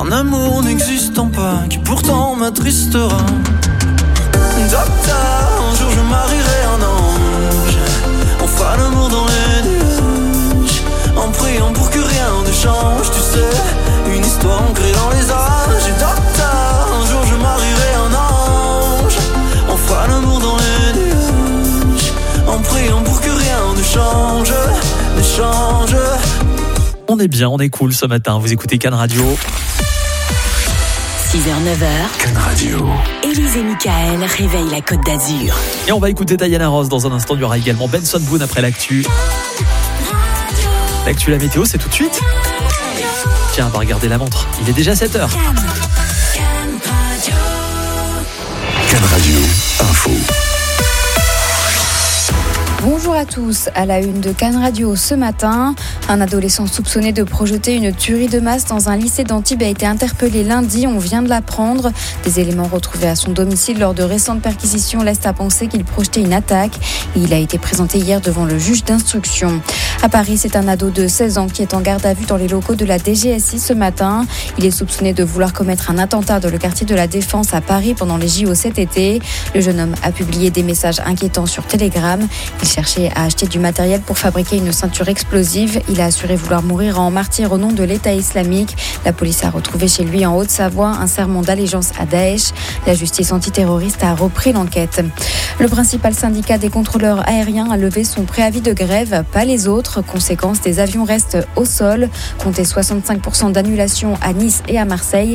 d'un amour n'existant pas, qui pourtant m'attristera. Docteur, un jour je marierai un ange, on fera l'amour dans les nuages, en priant pour que rien ne change, tu sais, une histoire ancrée dans les âges. Et docteur, un jour je marierai un ange, on fera l'amour dans les nuages, en priant pour que rien ne change, ne change. On est bien, on est cool ce matin, vous écoutez Can Radio. 6h, 9h. Can Radio. Élise et Michael réveillent la Côte d'Azur. Et on va écouter Diana Ross dans un instant. Il y aura également Benson Boone après l'actu. L'actu, la météo, c'est tout de suite. Tiens, on va regarder la montre. Il est déjà 7h. Can Radio, info. Bonjour à tous, à la une de Can Radio ce matin, un adolescent soupçonné de projeter une tuerie de masse dans un lycée d'Antibes a été interpellé lundi, on vient de l'apprendre. Des éléments retrouvés à son domicile lors de récentes perquisitions laissent à penser qu'il projetait une attaque. Il a été présenté hier devant le juge d'instruction. À Paris, c'est un ado de 16 ans qui est en garde à vue dans les locaux de la DGSI ce matin. Il est soupçonné de vouloir commettre un attentat dans le quartier de la Défense à Paris pendant les JO cet été. Le jeune homme a publié des messages inquiétants sur Telegram. Il cherchait à acheter du matériel pour fabriquer une ceinture explosive. Il a assuré vouloir mourir en martyr au nom de l'État islamique. La police a retrouvé chez lui en Haute-Savoie un serment d'allégeance à Daesh. La justice antiterroriste a repris l'enquête. Le principal syndicat des contrôleurs aériens a levé son préavis de grève, pas les autres. Conséquence, des avions restent au sol. Comptez 65% d'annulation à Nice et à Marseille,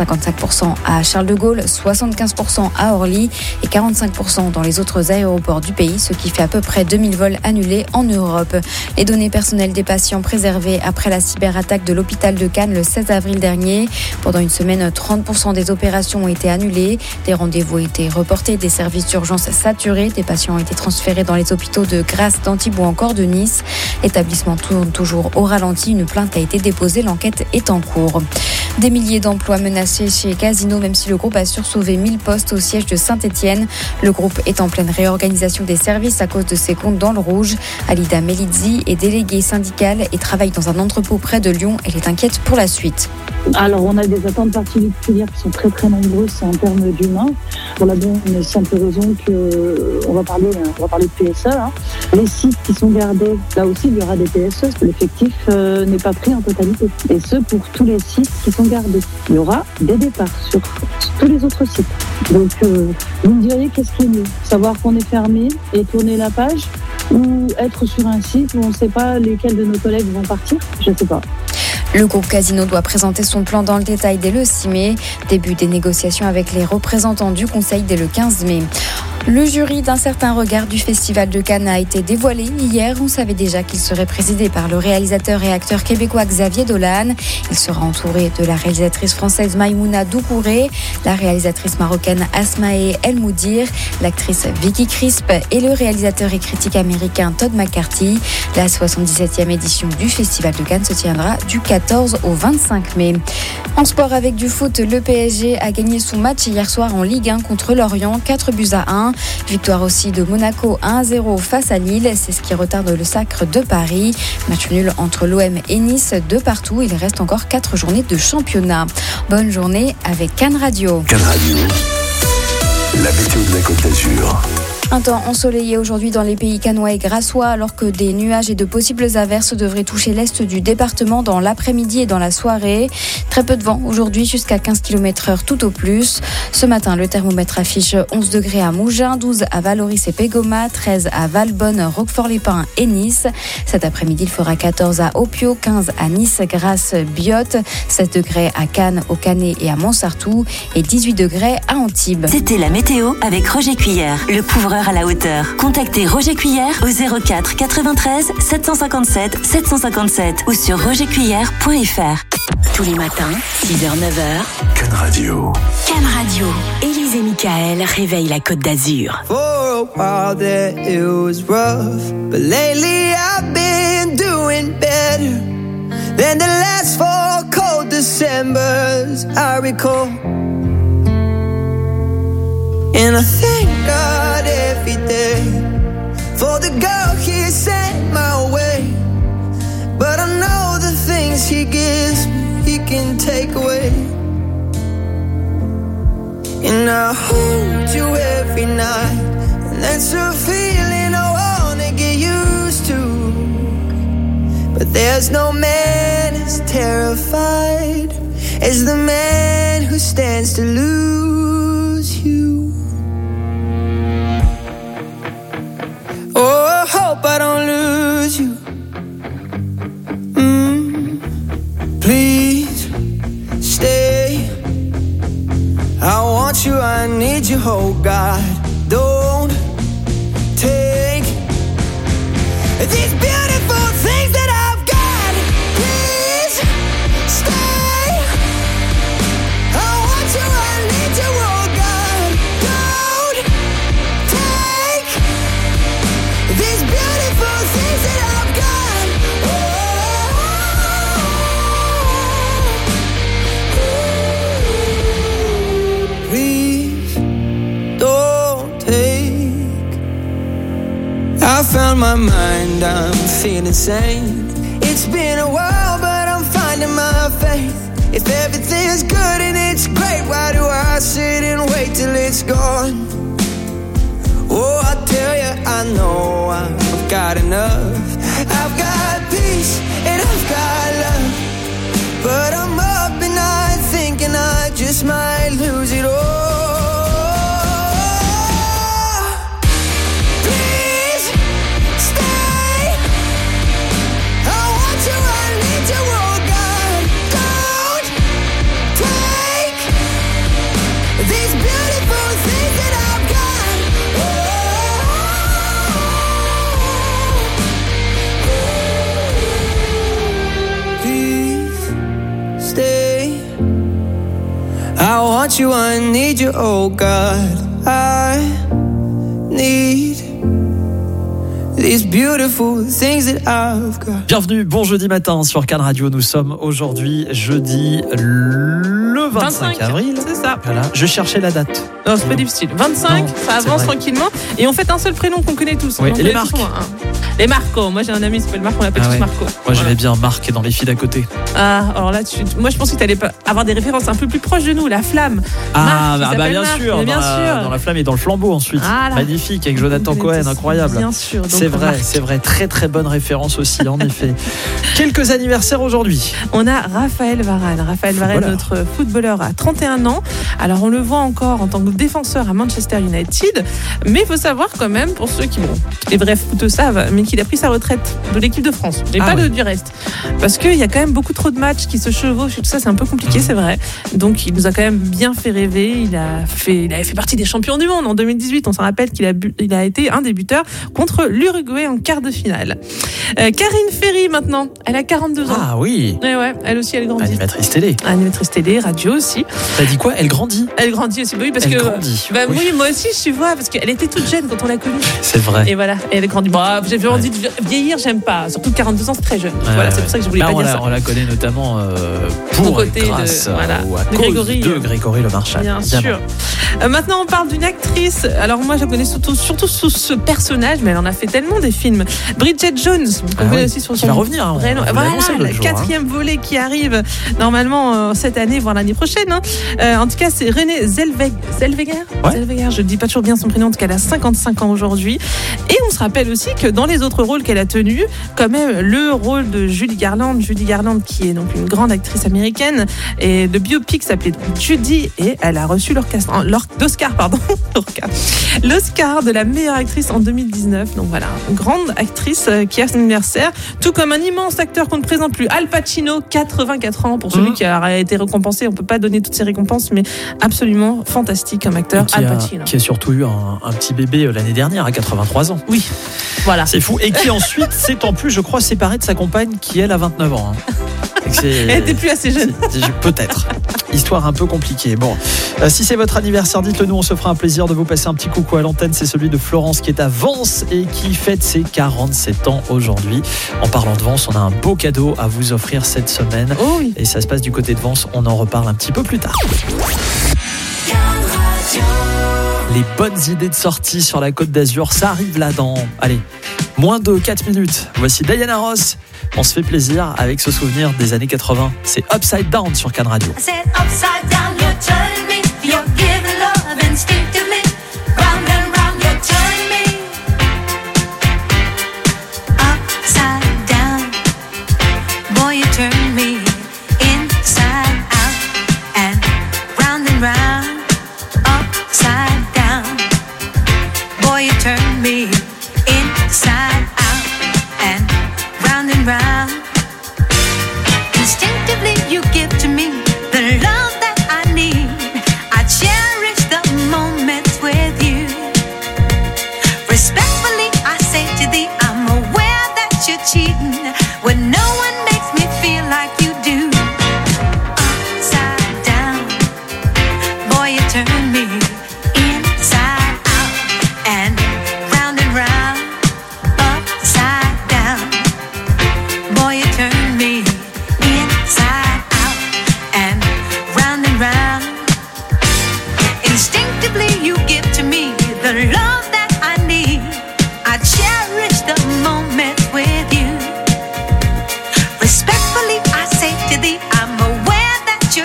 55% à Charles de Gaulle, 75% à Orly et 45% dans les autres aéroports du pays, ce qui fait à peu près 2000 vols annulés en Europe. Les données personnelles des patients préservées après la cyberattaque de l'hôpital de Cannes le 16 avril dernier. Pendant une semaine, 30% des opérations ont été annulées, des rendez-vous ont été reportés, des services d'urgence saturés, des patients ont été transférés dans les hôpitaux de Grasse, d'Antibes ou encore de Nice. L'établissement tourne toujours au ralenti. Une plainte a été déposée. L'enquête est en cours. Des milliers d'emplois menacés chez Casino, même si le groupe assure sauver 1000 postes au siège de Saint-Etienne. Le groupe est en pleine réorganisation des services à cause de ses comptes dans le rouge. Alida Melizzi est déléguée syndicale et travaille dans un entrepôt près de Lyon. Elle est inquiète pour la suite. Alors, on a des attentes particulières qui sont très très nombreuses en termes d'humains. Pour la bonne et simple raison qu'on va parler de PSE. Les sites qui sont gardés, là aussi il y aura des PSE. L'effectif n'est pas pris en totalité. Et ce, pour tous les sites qui sont gardés. Il y aura des départs sur tous les autres sites. Donc, vous me diriez qu'est-ce qui est mieux ? Savoir qu'on est fermé et tourner la page, ou être sur un site où on ne sait pas lesquels de nos collègues vont partir ? Je ne sais pas. Le groupe Casino doit présenter son plan dans le détail dès le 6 mai. Début des négociations avec les représentants du Conseil dès le 15 mai. Le jury d'un certain regard du Festival de Cannes a été dévoilé hier. On savait déjà qu'il serait présidé par le réalisateur et acteur québécois Xavier Dolan. Il sera entouré de la réalisatrice française Maïmouna Doucouré, la réalisatrice marocaine Asmae El Moudir, l'actrice Vicky Crisp et le réalisateur et critique américain Todd McCarthy. La 77e édition du Festival de Cannes se tiendra du 14 au 25 mai. En sport avec du foot, le PSG a gagné son match hier soir en Ligue 1 contre Lorient, 4-1. Victoire aussi de Monaco 1-0 face à Lille. C'est ce qui retarde le sacre de Paris. Match nul entre l'OM et Nice, 2-2. Il reste encore 4 journées de championnat. Bonne journée avec Can Radio. Can Radio, la météo de la Côte d'Azur. Un temps ensoleillé aujourd'hui dans les pays cannois et grassois, alors que des nuages et de possibles averses devraient toucher l'est du département dans l'après-midi et dans la soirée. Très peu de vent aujourd'hui, jusqu'à 15 km/h tout au plus. Ce matin, le thermomètre affiche 11 degrés à Mougins, 12 à Valoris et Pégoma, 13 à Valbonne, Roquefort-les-Pins et Nice. Cet après-midi, il fera 14 à Opio, 15 à Nice, Grasse, Biot, 16 degrés à Cannes, au Canet et à Montsartou et 18 degrés à Antibes. C'était la météo avec Roger Cuillère, le couvreur à la hauteur. Contactez Roger Cuillère au 04 93 757 757 ou sur rogercuillère.fr. Tous les matins, 6h, 9h. Can Radio. Can Radio. Élise et Michael réveillent la Côte d'Azur. For a while there it was rough, but lately I've been doing better than the last 4 cold Decembers I recall. And I thank God every day for the girl He sent my way. But I know the things He gives me, He can take away. I hold you every night, and that's a feeling I wanna get used to. But there's no man as terrified as the man who stands to lose you. Oh, I hope I don't lose you. Please stay. I want you, I need you, oh God. Don't take these beautiful things that I've got. Please stay. I want you, I need you, oh God. Don't take these beautiful things that I've got. Please don't take. I found my mind, I'm feeling sane. It's been a while, but I'm finding my faith. If everything's good and it's great, why do I sit and wait till it's gone? Oh, I tell you, I know I've got enough. I've got peace and I've got love, but I'm up and I thinking I just might lose it all. Please stay. I want you, I need you, oh God. Don't take these beautiful things that I've got. Please stay. I want you, I need you, oh God. I need these beautiful things that I've got. Bienvenue, bon jeudi matin sur Cannes Radio. Nous sommes aujourd'hui jeudi le 25 avril. C'est ça. Voilà, je cherchais la date. Non, c'est pas difficile. 25, Non, ça avance vrai. tranquillement. Et on fait un seul prénom qu'on connaît tous. Oui, On et connaît les tous Marc. Les Marco. Moi j'ai un ami qui s'appelle Marc, on l'appelle Ah tous ouais. Marco. Moi j'aimais bien Marc dans les filles d'à côté. Ah, alors là, moi je pensais que tu allais avoir des références un peu plus proches de nous. La Flamme. Ah, Marc, il bah s'appelle bien Marc, sûr, mais bien sûr. dans la flamme et dans le flambeau ensuite. Voilà. Magnifique avec Jonathan On connaît Cohen, tous. incroyable. Bien sûr. Donc, C'est vrai, Marc. c'est vrai. Très très bonne référence aussi, en effet. Quelques anniversaires aujourd'hui. On a Raphaël Varane. Raphaël Varane, Footballeur. notre footballeur, a 31 ans. Alors on le voit encore en tant que défenseur à Manchester United. Mais il faut savoir quand même, pour ceux qui, les vrais footeux savent, mais qu'il a pris sa retraite de l'équipe de France. Mais Ah pas ouais. du reste. Parce qu'il y a quand même beaucoup trop de matchs qui se chevauchent et tout ça, c'est un peu compliqué, c'est vrai. Donc il nous a quand même bien fait rêver. Il avait fait partie des champions du monde en 2018. On s'en rappelle qu'il a été un des buteurs contre l'Uruguay en quart de finale. Karine Ferry maintenant, elle a 42 ans. Ah oui, Ouais, elle aussi, elle grandit. animatrice télé. Animatrice télé, radio aussi. T'as dit quoi? Elle grandit? Elle grandit aussi, oui, parce Elle que. grandit, Bah, oui. oui, moi aussi, je vois, parce qu'elle était toute jeune quand on l'a connue. C'est vrai. Et voilà, elle grandit. Bon, j'ai envie de vieillir, j'aime pas. Surtout 42 ans, c'est très jeune. Voilà, c'est pour ça que je voulais Bah, pas on dire la- ça. On la connaît notamment Au pour côté de- grâce voilà, ou à de cause Grégory. de Grégory Le Marchal. Bien évidemment. sûr. Maintenant, on parle d'une actrice. Alors, moi, je la connais surtout sous ce personnage, mais elle en a fait tellement des films. Bridget Jones, qu'on Ah connaît oui, aussi sur qui son va revenir, hein, prénom. on vous l'a Voilà, annoncé le l'autre jour, 4e volet qui arrive normalement cette année, voire l'année prochaine. Hein. En tout cas, c'est Renée Zellweger. Ouais. Zellweger, je ne dis pas toujours bien son prénom, en tout cas, elle a 55 ans aujourd'hui. Et on se rappelle aussi que dans les autres rôles qu'elle a tenus, quand même, le rôle de Judy Garland, qui est donc une grande actrice américaine, et de biopic s'appelait donc Judy, et elle a reçu l'Oscar de la meilleure actrice en 2019. Donc voilà, une grande actrice qui a son anniversaire, tout comme un immense acteur qu'on ne présente plus, Al Pacino, 84 ans, pour celui qui a été récompensé. On peut pas donner toutes ces récompenses, mais absolument fantastique comme acteur, Al Pacino. Qui a surtout eu un petit bébé l'année dernière à 83 ans. Oui, voilà. C'est fou. Et qui ensuite s'est en plus, je crois, séparé de sa compagne qui, elle, a 29 ans. hein. Elle était plus assez jeune. Peut-être. Histoire un peu compliquée. Bon, si c'est votre anniversaire, dites-le nous, on se fera un plaisir de vous passer un petit coucou à l'antenne. C'est celui de Florence qui est à Vence et qui fête ses 47 ans aujourd'hui. En parlant de Vence, on a un beau cadeau à vous offrir cette semaine. Oh oui. Et ça se passe du côté de Vence, on en reparle un petit peu plus tard. Les bonnes idées de sortie sur la Côte d'Azur, ça arrive là dans, allez, moins de 4 minutes. Voici Diana Ross. On se fait plaisir avec ce souvenir des années 80. C'est Upside Down sur Cannes Radio. I said upside down, you're turning me, you're giving love and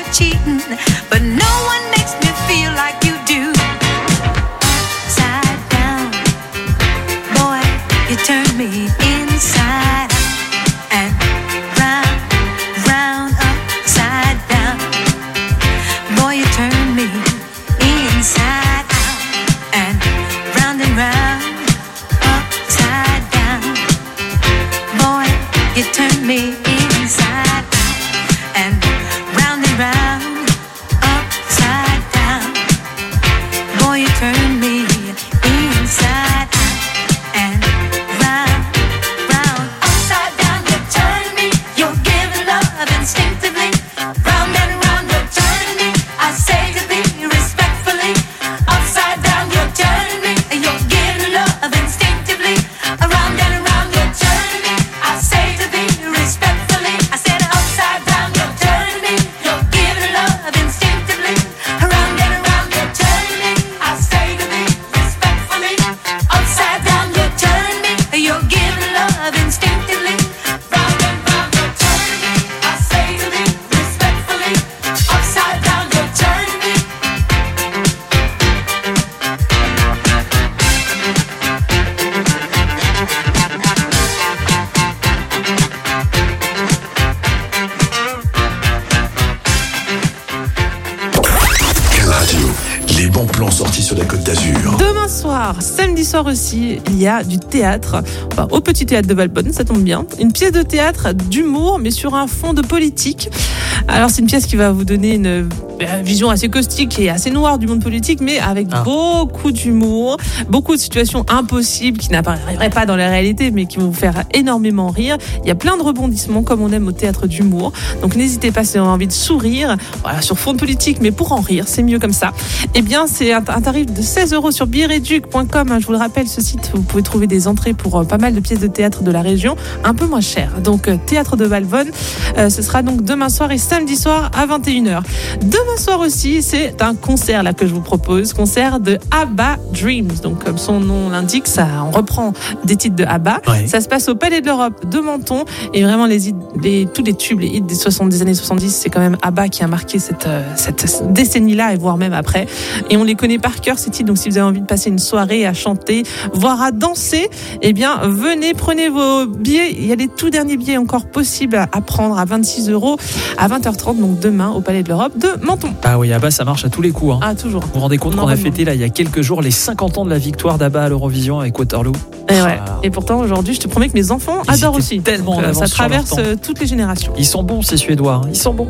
cheating, but no one makes me feel like you do. Upside down, boy, you turn me inside and round, round, upside down. Boy, you turn me inside out and round, upside down. Boy, you turn me inside out and round, upside down. Boy, you turn me inside out and round, upside down. You turn me, you're giving love instinctively. Round and round, you're turning me. I say to be respectfully. Upside down, you're turning me, you're giving love instinctively. Around and around, you're turning me. I say to be respectfully. I said upside down, you're turning me, you're giving love instinctively. Around and around, you're turning me. I say to be respectfully. Upside down, you're turning me, you're giving love instinctively. Round and round, you're turning me. I say to be respectfully. Upside down, you're turning me. Cannes Radio, les bons plans sortis sur la Côte d'Azur. Demain soir, samedi soir aussi, il y a du théâtre, enfin, au Petit Théâtre de Valbonne, ça tombe bien. Une pièce de théâtre d'humour, mais sur un fond de politique. Alors c'est une pièce qui va vous donner une vision assez caustique et assez noire du monde politique, mais avec beaucoup d'humour, beaucoup de situations impossibles qui n'apparaîtraient pas dans la réalité, mais qui vont vous faire énormément rire. Il y a plein de rebondissements comme on aime au théâtre d'humour. Donc n'hésitez pas si vous avez envie de sourire, voilà, sur fond de politique, mais pour en rire, c'est mieux comme ça. Eh bien, c'est un tarif de 16 € sur billetreduc.com. Je vous le rappelle, ce site, vous pouvez trouver des entrées pour pas mal de pièces de théâtre de la région, un peu moins cher. Donc, théâtre de Valbonne, ce sera donc demain soir et samedi soir à 21h. Demain soir aussi, c'est un concert là que je vous propose, concert de ABBA Dreams. Donc, comme son nom l'indique, ça, on reprend des titres de ABBA. Ouais. Ça se passe au Palais de l'Europe de Menton et vraiment tous les tubes, les hits des années 70, c'est quand même ABBA qui a marqué cette décennie-là et voire même après. Et on les connaît par cœur ces titres. Donc, si vous avez envie de passer une soirée à chanter, voire à danser, eh bien, venez, prenez vos billets. Il y a les tout derniers billets encore possibles à prendre à 26 € à 20h30. Donc, demain au Palais de l'Europe de Menton. Ah oui, ABBA, ça marche à tous les coups. Hein. Ah, toujours. Vous vous rendez compte qu'on a fêté là il y a quelques jours les 50 ans de la victoire d'ABBA à l'Eurovision avec Waterloo. Et, ouais. Et pourtant aujourd'hui, je te promets que mes enfants adorent aussi. Tellement ça traverse toutes les générations. Ils sont bons ces Suédois, ils sont bons.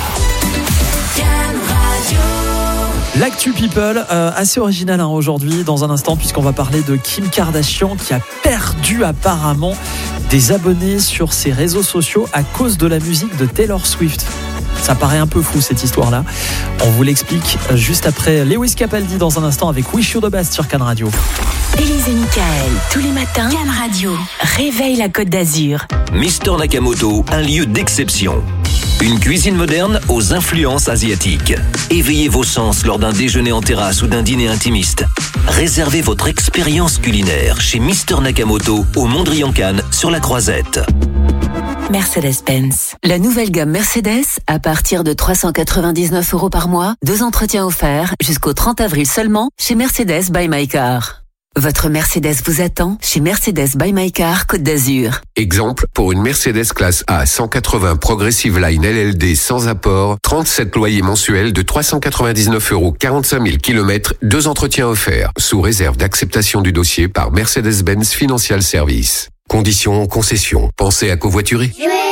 L'actu people, assez original aujourd'hui dans un instant puisqu'on va parler de Kim Kardashian qui a perdu apparemment des abonnés sur ses réseaux sociaux à cause de la musique de Taylor Swift. Ça paraît un peu fou cette histoire-là. On vous l'explique juste après Lewis Capaldi dans un instant avec Wish You the Best sur Cannes Radio. Élise et Michael, tous les matins, Cannes Radio réveille la Côte d'Azur. Mister Nakamoto, un lieu d'exception. Une cuisine moderne aux influences asiatiques. Éveillez vos sens lors d'un déjeuner en terrasse ou d'un dîner intimiste. Réservez votre expérience culinaire chez Mister Nakamoto au Mondrian-Cannes sur la Croisette. Mercedes-Benz. La nouvelle gamme Mercedes à partir de 399 € par mois. 2 entretiens offerts jusqu'au 30 avril seulement chez Mercedes by My Car. Votre Mercedes vous attend chez Mercedes by My Car Côte d'Azur. Exemple, pour une Mercedes classe A 180 Progressive Line LLD sans apport, 37 loyers mensuels de 399 €, 45 000 km, 2 entretiens offerts, sous réserve d'acceptation du dossier par Mercedes-Benz Financial Service. Conditions en concession. Pensez à covoiturer.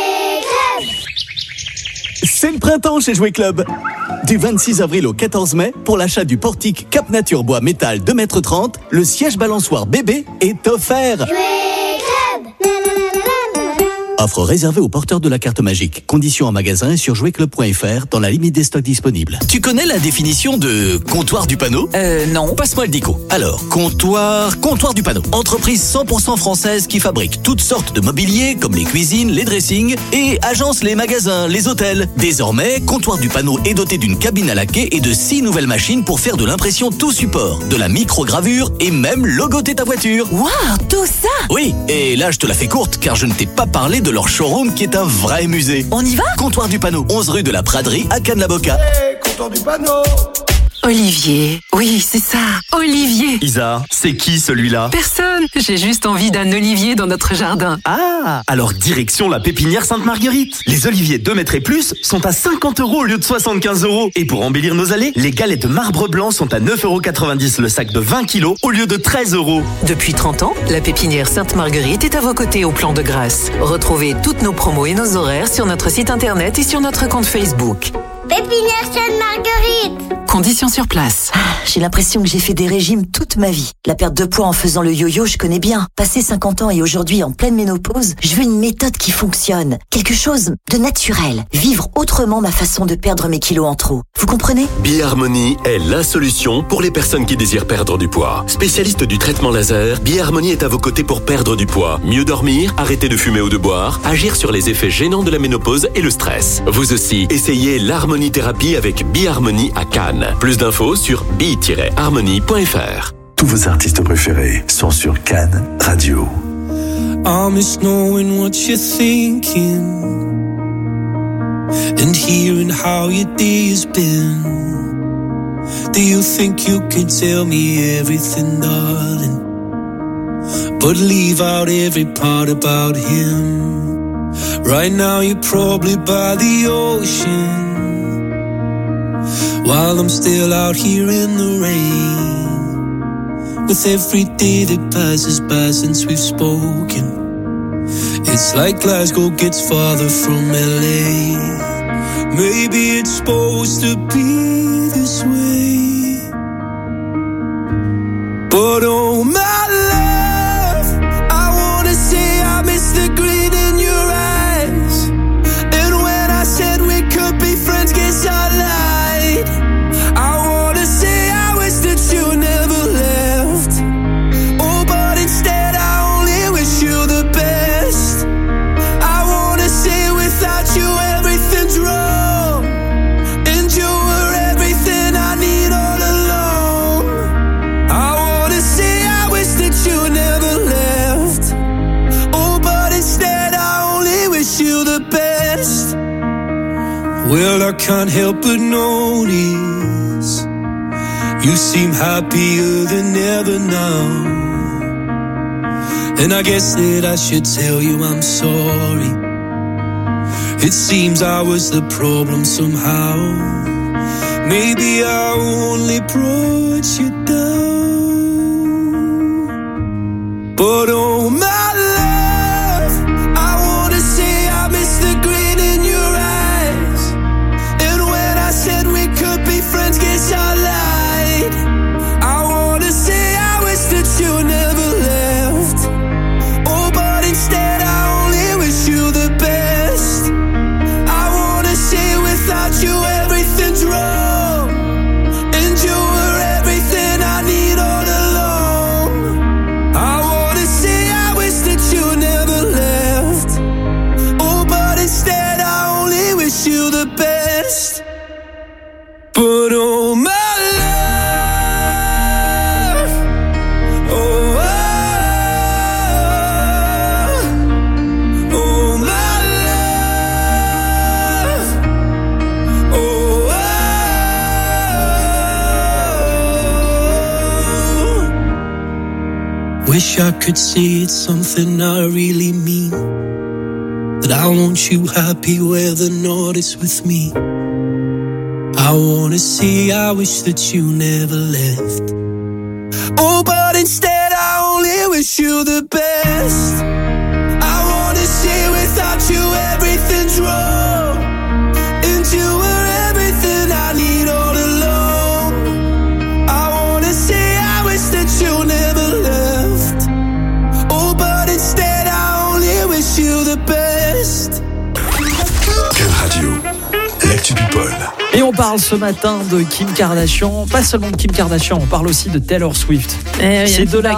C'est le printemps chez Jouet Club. Du 26 avril au 14 mai, pour l'achat du portique Cap Nature Bois Métal 2,30 m, le siège balançoire bébé est offert. Offre réservée aux porteurs de la carte magique. Conditions en magasin et sur jouetclub.fr dans la limite des stocks disponibles. Tu connais la définition de comptoir du panneau ? Non. Passe-moi le dico. Alors, comptoir du panneau. Entreprise 100% française qui fabrique toutes sortes de mobilier comme les cuisines, les dressings et agence les magasins, les hôtels. Désormais, comptoir du panneau est doté d'une cabine à laquer et de 6 nouvelles machines pour faire de l'impression tout support, de la microgravure et même logoter ta voiture. Waouh, tout ça ? Oui, et là je te la fais courte car je ne t'ai pas parlé de de leur showroom qui est un vrai musée. On y va? Comptoir du Panneau, 11 rue de la Praderie à Cannes-la-Boca. Comptoir du Panneau. Olivier, oui, c'est ça, Olivier. Isa, c'est qui celui-là? Personne, j'ai juste envie d'un olivier dans notre jardin. Ah, alors direction la pépinière Sainte-Marguerite. Les oliviers 2 mètres et plus sont à 50 € au lieu de 75 €. Et pour embellir nos allées, les galettes de marbre blanc sont à 9,90 € le sac de 20 kilos au lieu de 13 €. Depuis 30 ans, la pépinière Sainte-Marguerite est à vos côtés au Plan de Grâce. Retrouvez toutes nos promos et nos horaires sur notre site internet et sur notre compte Facebook. Pépinière Sainte-Marguerite. Conditions sur place. J'ai l'impression que j'ai fait des régimes toute ma vie. La perte de poids en faisant le yo-yo, je connais bien. Passé 50 ans et aujourd'hui en pleine ménopause, je veux une méthode qui fonctionne. Quelque chose de naturel. Vivre autrement ma façon de perdre mes kilos en trop. Vous comprenez? Biharmonie est la solution pour les personnes qui désirent perdre du poids. Spécialiste du traitement laser, Biharmonie est à vos côtés pour perdre du poids. Mieux dormir, arrêter de fumer ou de boire, agir sur les effets gênants de la ménopause et le stress. Vous aussi, essayez l'harmonie-thérapie avec Biharmonie à Cannes. Plus d'infos sur bi-harmonie.fr. Tous vos artistes préférés sont sur Cannes Radio. I miss knowing what you're thinking and hearing how your day has been. Do you think you can tell me everything, darling, but leave out every part about him? Right now you're probably by the ocean, while I'm still out here in the rain. With every day that passes by since we've spoken, it's like Glasgow gets farther from LA. Maybe it's supposed to be this way, but oh my love, I wanna say I miss the green in your eyes. And when I said we could be friends, guess I lied. I wanna say I wish that you never left. Oh, but instead I only wish you the best. I wanna say without you everything's wrong, and you were everything I need all along. I wanna say I wish that you never left. Oh, but instead I only wish you the best. Well, I can't help but notice you seem happier than ever now. And I guess that I should tell you I'm sorry. It seems I was the problem somehow. Maybe I only brought you down. But oh my love, I wanna say I miss the green in your eyes. And when I said we could be friends, guess I lied. I wanna say I wish that you never left. Oh, but instead I only wish you the best. I wanna say without you everything's wrong, and you were everything I need all along. I wanna say I wish that you never left. Oh, but instead I only wish you the best. But oh my love, oh, oh my love, oh, wish I could say it's something I really mean, that I want you happy whether or not it's with me. I wanna say I wish that you never left. Oh, but instead I only wish you the best. I wanna say without you everything's wrong, and you were everything I need all along. I wanna say I wish that you never left. Oh, but instead I only wish you the best. Cannes Radio, l'actu people. Et on parle ce matin de Kim Kardashian, pas seulement de Kim Kardashian, on parle aussi de Taylor Swift. Ces deux-là,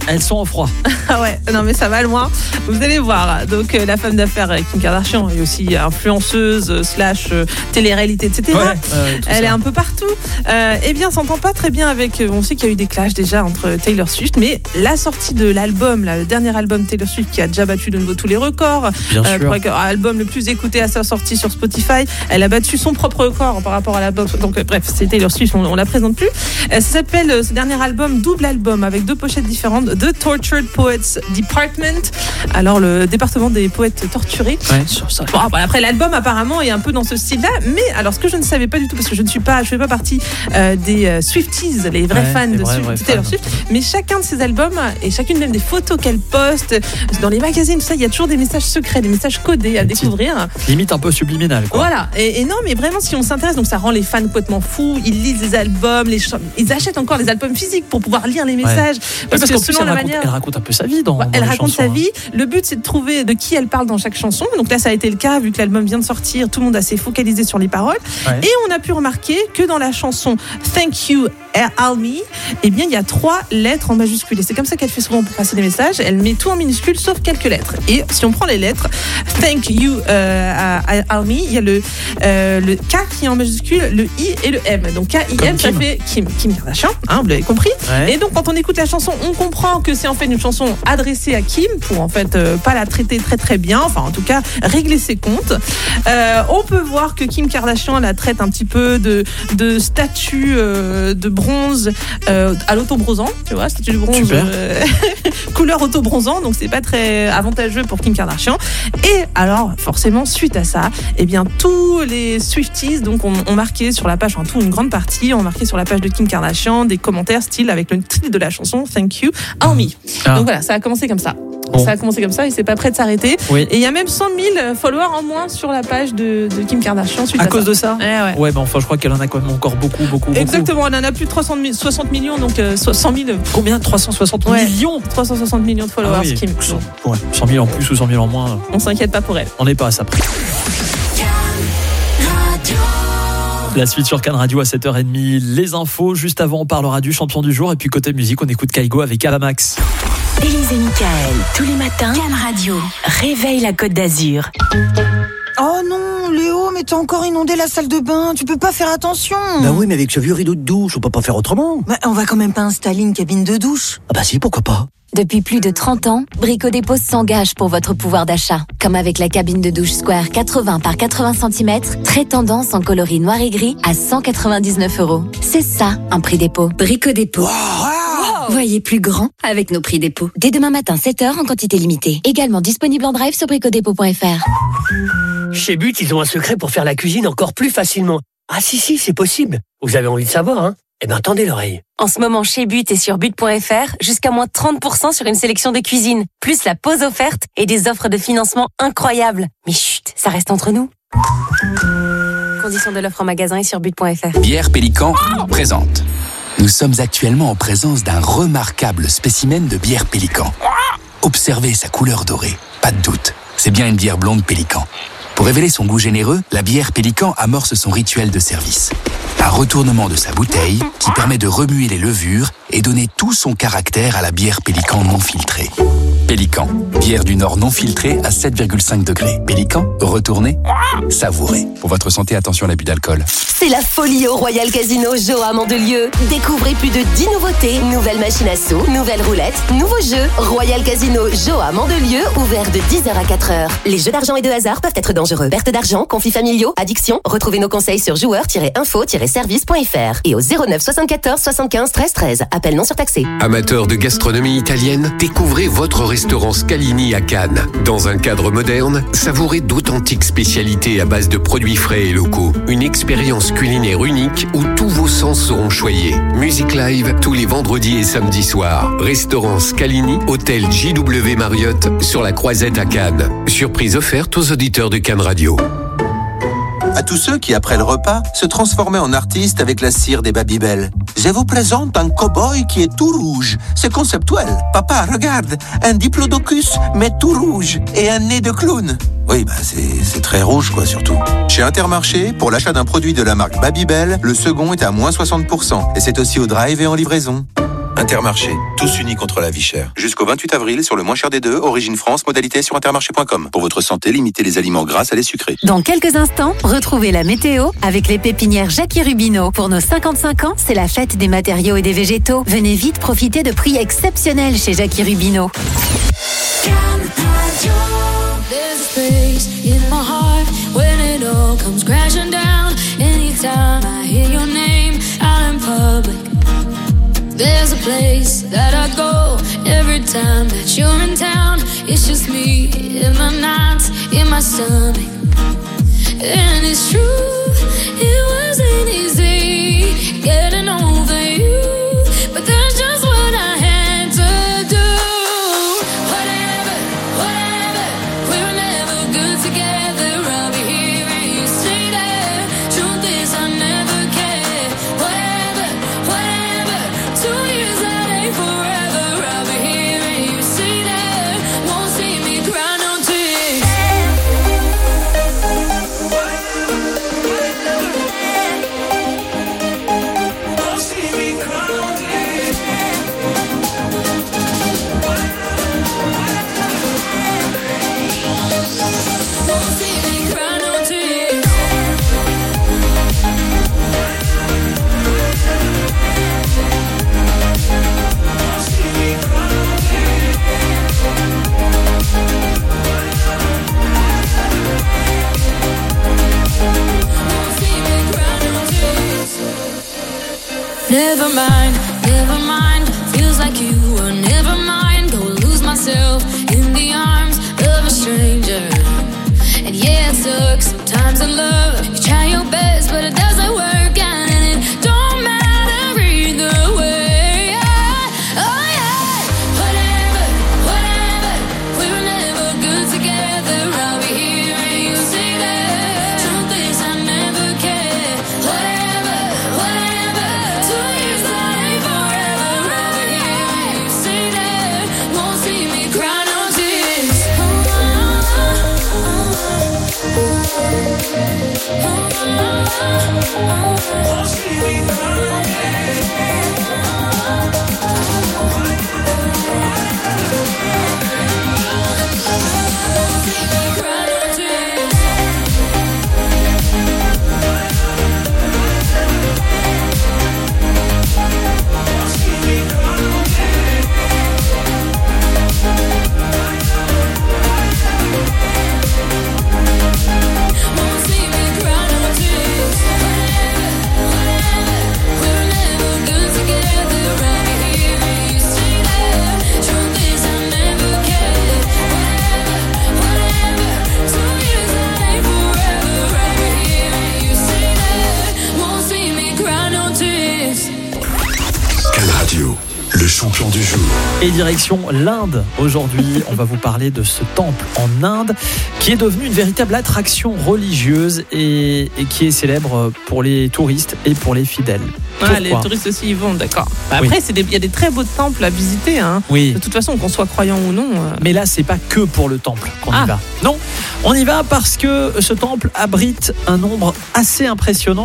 elles sont en froid. Ah ouais, non mais ça va loin. Vous allez voir. Donc la femme d'affaires Kim Kardashian est aussi influenceuse / télé-réalité, etc. Elle est un peu partout. Eh bien, s'entend pas très bien avec. On sait qu'il y a eu des clashs déjà entre Taylor Swift, mais la sortie de l'album, le dernier album Taylor Swift qui a déjà battu de nouveau tous les records. Pour l'album le plus écouté à sa sortie sur Spotify, elle a battu son propre record par rapport à l'album. Donc bref, c'est Taylor Swift, on la présente plus. Ça s'appelle ce dernier album, double album avec 2 pochettes différentes, The Tortured Poets Department. Alors le département des poètes torturés. Bon, après l'album apparemment est un peu dans ce style-là, mais alors ce que je ne savais pas du tout, parce que je fais pas partie des Swifties, les vrais fans de Taylor Swift, mais chacun de ces albums et chacune même des photos qu'elle poste dans les magazines, tout ça, il y a toujours des messages secrets, des messages codés à découvrir. Limite un peu subliminal, quoi. Voilà. Et non, mais vraiment, si on s'intéresse, donc ça rend les fans complètement fous. Ils lisent les albums, ils achètent encore les albums physiques pour pouvoir lire les messages. Parce que selon la manière, elle raconte un peu sa vie dans elle les raconte chansons, sa vie. Le but, c'est de trouver de qui elle parle dans chaque chanson. Donc là, ça a été le cas, vu que l'album vient de sortir, tout le monde a s'est focalisé sur les paroles. Et on a pu remarquer que dans la chanson Thank You Almi, eh bien, il y a 3 lettres en majuscules. Et c'est comme ça qu'elle fait souvent pour passer des messages. Elle met tout en minuscules sauf quelques lettres. Et si on prend les lettres, Thank You Almi, il y a le K qui est en majuscule, le I et le M. Donc K-I-M, ça fait Kim Kardashian, vous l'avez compris. Et donc quand on écoute la chanson, on comprend que c'est en fait une chanson adressée à Kim pour en fait pas la traiter très très bien, enfin en tout cas régler ses comptes. On peut voir que Kim Kardashian la traite un petit peu de statue de bronze à l'auto-bronzant, tu vois, statue de bronze couleur auto-bronzant, donc c'est pas très avantageux pour Kim Kardashian. Et alors forcément suite à ça, eh bien tous les Swifties donc ont marqué sur la page, en tout une grande partie, ont marqué sur la page de Kim Kardashian des commentaires style avec le titre de la chanson Thank You Almi. Donc voilà, ça a commencé comme ça. Ça a commencé comme ça et c'est pas prêt de s'arrêter. Et il y a même 100 000 followers en moins sur la page de Kim Kardashian suite à cause de ça. Ouais, mais enfin, je crois qu'elle en a quand même encore beaucoup. Exactement, elle en a plus de 60 millions, donc 100 000. Combien? 360 millions 360 millions de followers, Kim. 100 000 en plus ou 100 000 en moins. On s'inquiète pas pour elle. On n'est pas à ça près. La suite sur Can Radio à 7h30. Les infos. Juste avant, on parlera du champion du jour. Et puis côté musique, on écoute Kaigo avec Avamax. Élise et Mickaël, tous les matins, Can Radio réveille la Côte d'Azur. Oh non, Léo, mais t'as encore inondé la salle de bain. Tu peux pas faire attention. Bah oui, mais avec ce vieux rideau de douche, on peut pas faire autrement. Bah, on va quand même pas installer une cabine de douche. Ah bah si, pourquoi pas. Depuis plus de 30 ans, Brico Dépôt s'engage pour votre pouvoir d'achat. Comme avec la cabine de douche Square 80 par 80 cm, très tendance en coloris noir et gris à 199 €. C'est ça, un prix dépôt. Brico Dépôt. Voyez plus grand avec nos prix dépôt. Dès demain matin, 7h en quantité limitée. Également disponible en drive sur bricodépôt.fr. Chez But, ils ont un secret pour faire la cuisine encore plus facilement. Ah si, c'est possible. Vous avez envie de savoir, hein? Eh ben, tendez l'oreille. En ce moment, chez But et sur but.fr, jusqu'à moins 30% sur une sélection de cuisine. Plus la pause offerte et des offres de financement incroyables. Mais chut, ça reste entre nous. Conditions de l'offre en magasin et sur but.fr. Bière Pélican présente. Nous sommes actuellement en présence d'un remarquable spécimen de bière Pélican. Observez sa couleur dorée. Pas de doute, c'est bien une bière blonde Pélican. Pour révéler son goût généreux, la bière Pélican amorce son rituel de service. Un retournement de sa bouteille qui permet de remuer les levures et donner tout son caractère à la bière Pélican non filtrée. Pélican, bière du Nord non filtrée à 7,5 degrés. Pélican, retournez, savourez. Pour votre santé, attention à l'abus d'alcool. C'est la folie au Royal Casino Joa à Mandelieu. Découvrez plus de 10 nouveautés, nouvelles machines à sous, nouvelles roulettes, nouveaux jeux. Royal Casino Joa à Mandelieu, ouvert de 10h à 4h. Les jeux d'argent et de hasard peuvent être dangereux. Perte d'argent, conflits familiaux, addiction. Retrouvez nos conseils sur joueurs-info-service.fr et au 09 74 75 13 13. Appel non surtaxé. Amateurs de gastronomie italienne, découvrez votre restaurant Scalini à Cannes. Dans un cadre moderne, savourez d'authentiques spécialités à base de produits frais et locaux. Une expérience culinaire unique où tous vos sens seront choyés. Musique live tous les vendredis et samedis soirs. Restaurant Scalini, hôtel JW Marriott sur la Croisette à Cannes. Surprise offerte aux auditeurs de Can Radio. À tous ceux qui, après le repas, se transformaient en artistes avec la cire des Babybel. Je vous présente un cow-boy qui est tout rouge. C'est conceptuel. Papa, regarde, un diplodocus, mais tout rouge. Et un nez de clown. Oui, c'est très rouge, quoi, surtout. Chez Intermarché, pour l'achat d'un produit de la marque Babybel, le second est à moins 60%. Et c'est aussi au drive et en livraison. Intermarché, tous unis contre la vie chère. Jusqu'au 28 avril, sur le moins cher des deux, Origine France, modalité sur intermarché.com. Pour votre santé, limitez les aliments gras à les sucrés. Dans quelques instants, retrouvez la météo avec les pépinières Jackie Rubino. Pour nos 55 ans, c'est la fête des matériaux et des végétaux. Venez vite profiter de prix exceptionnels chez Jackie Rubino. There's a space in my heart when it all comes crashing down. Anytime I hear your name out in public, there's a place that I go every time that you're in town. It's just me in the nights, in my stomach. And it's true, it wasn't easy getting over you, but that's just what I had to do. Whatever, we were never good together. I'll be here and you stay there. Truth is I never cared. Whatever, 2 years out ain't forever. I'll be here and you stay there. Won't see me cry no tears. Won't see me cry no tears. Won't see me cry no tears. Never mind, feels like you were never mine. Go lose myself in the arms of a stranger. And yeah, it sucks sometimes in love. You try your best, but it doesn't work out, and it don't matter either way. Oh yeah, whatever, we were never good together. I'll be here and you stay there. Truth is I never cared. Whatever, 2 years out ain't forever. I'll be here and you stay there. Won't see me cry no tears. Won't see me cry no le champion du jour. Et direction l'Inde. Aujourd'hui, on va vous parler de ce temple en Inde qui est devenu une véritable attraction religieuse et qui est célèbre pour les touristes et pour les fidèles. Ah, les touristes aussi y vont, d'accord. Après, Oui. il y a des très beaux temples à visiter. Hein. Oui. De toute façon, qu'on soit croyant ou non. Mais là, c'est pas que pour le temple qu'on y va. Non, on y va parce que ce temple abrite un nombre assez impressionnant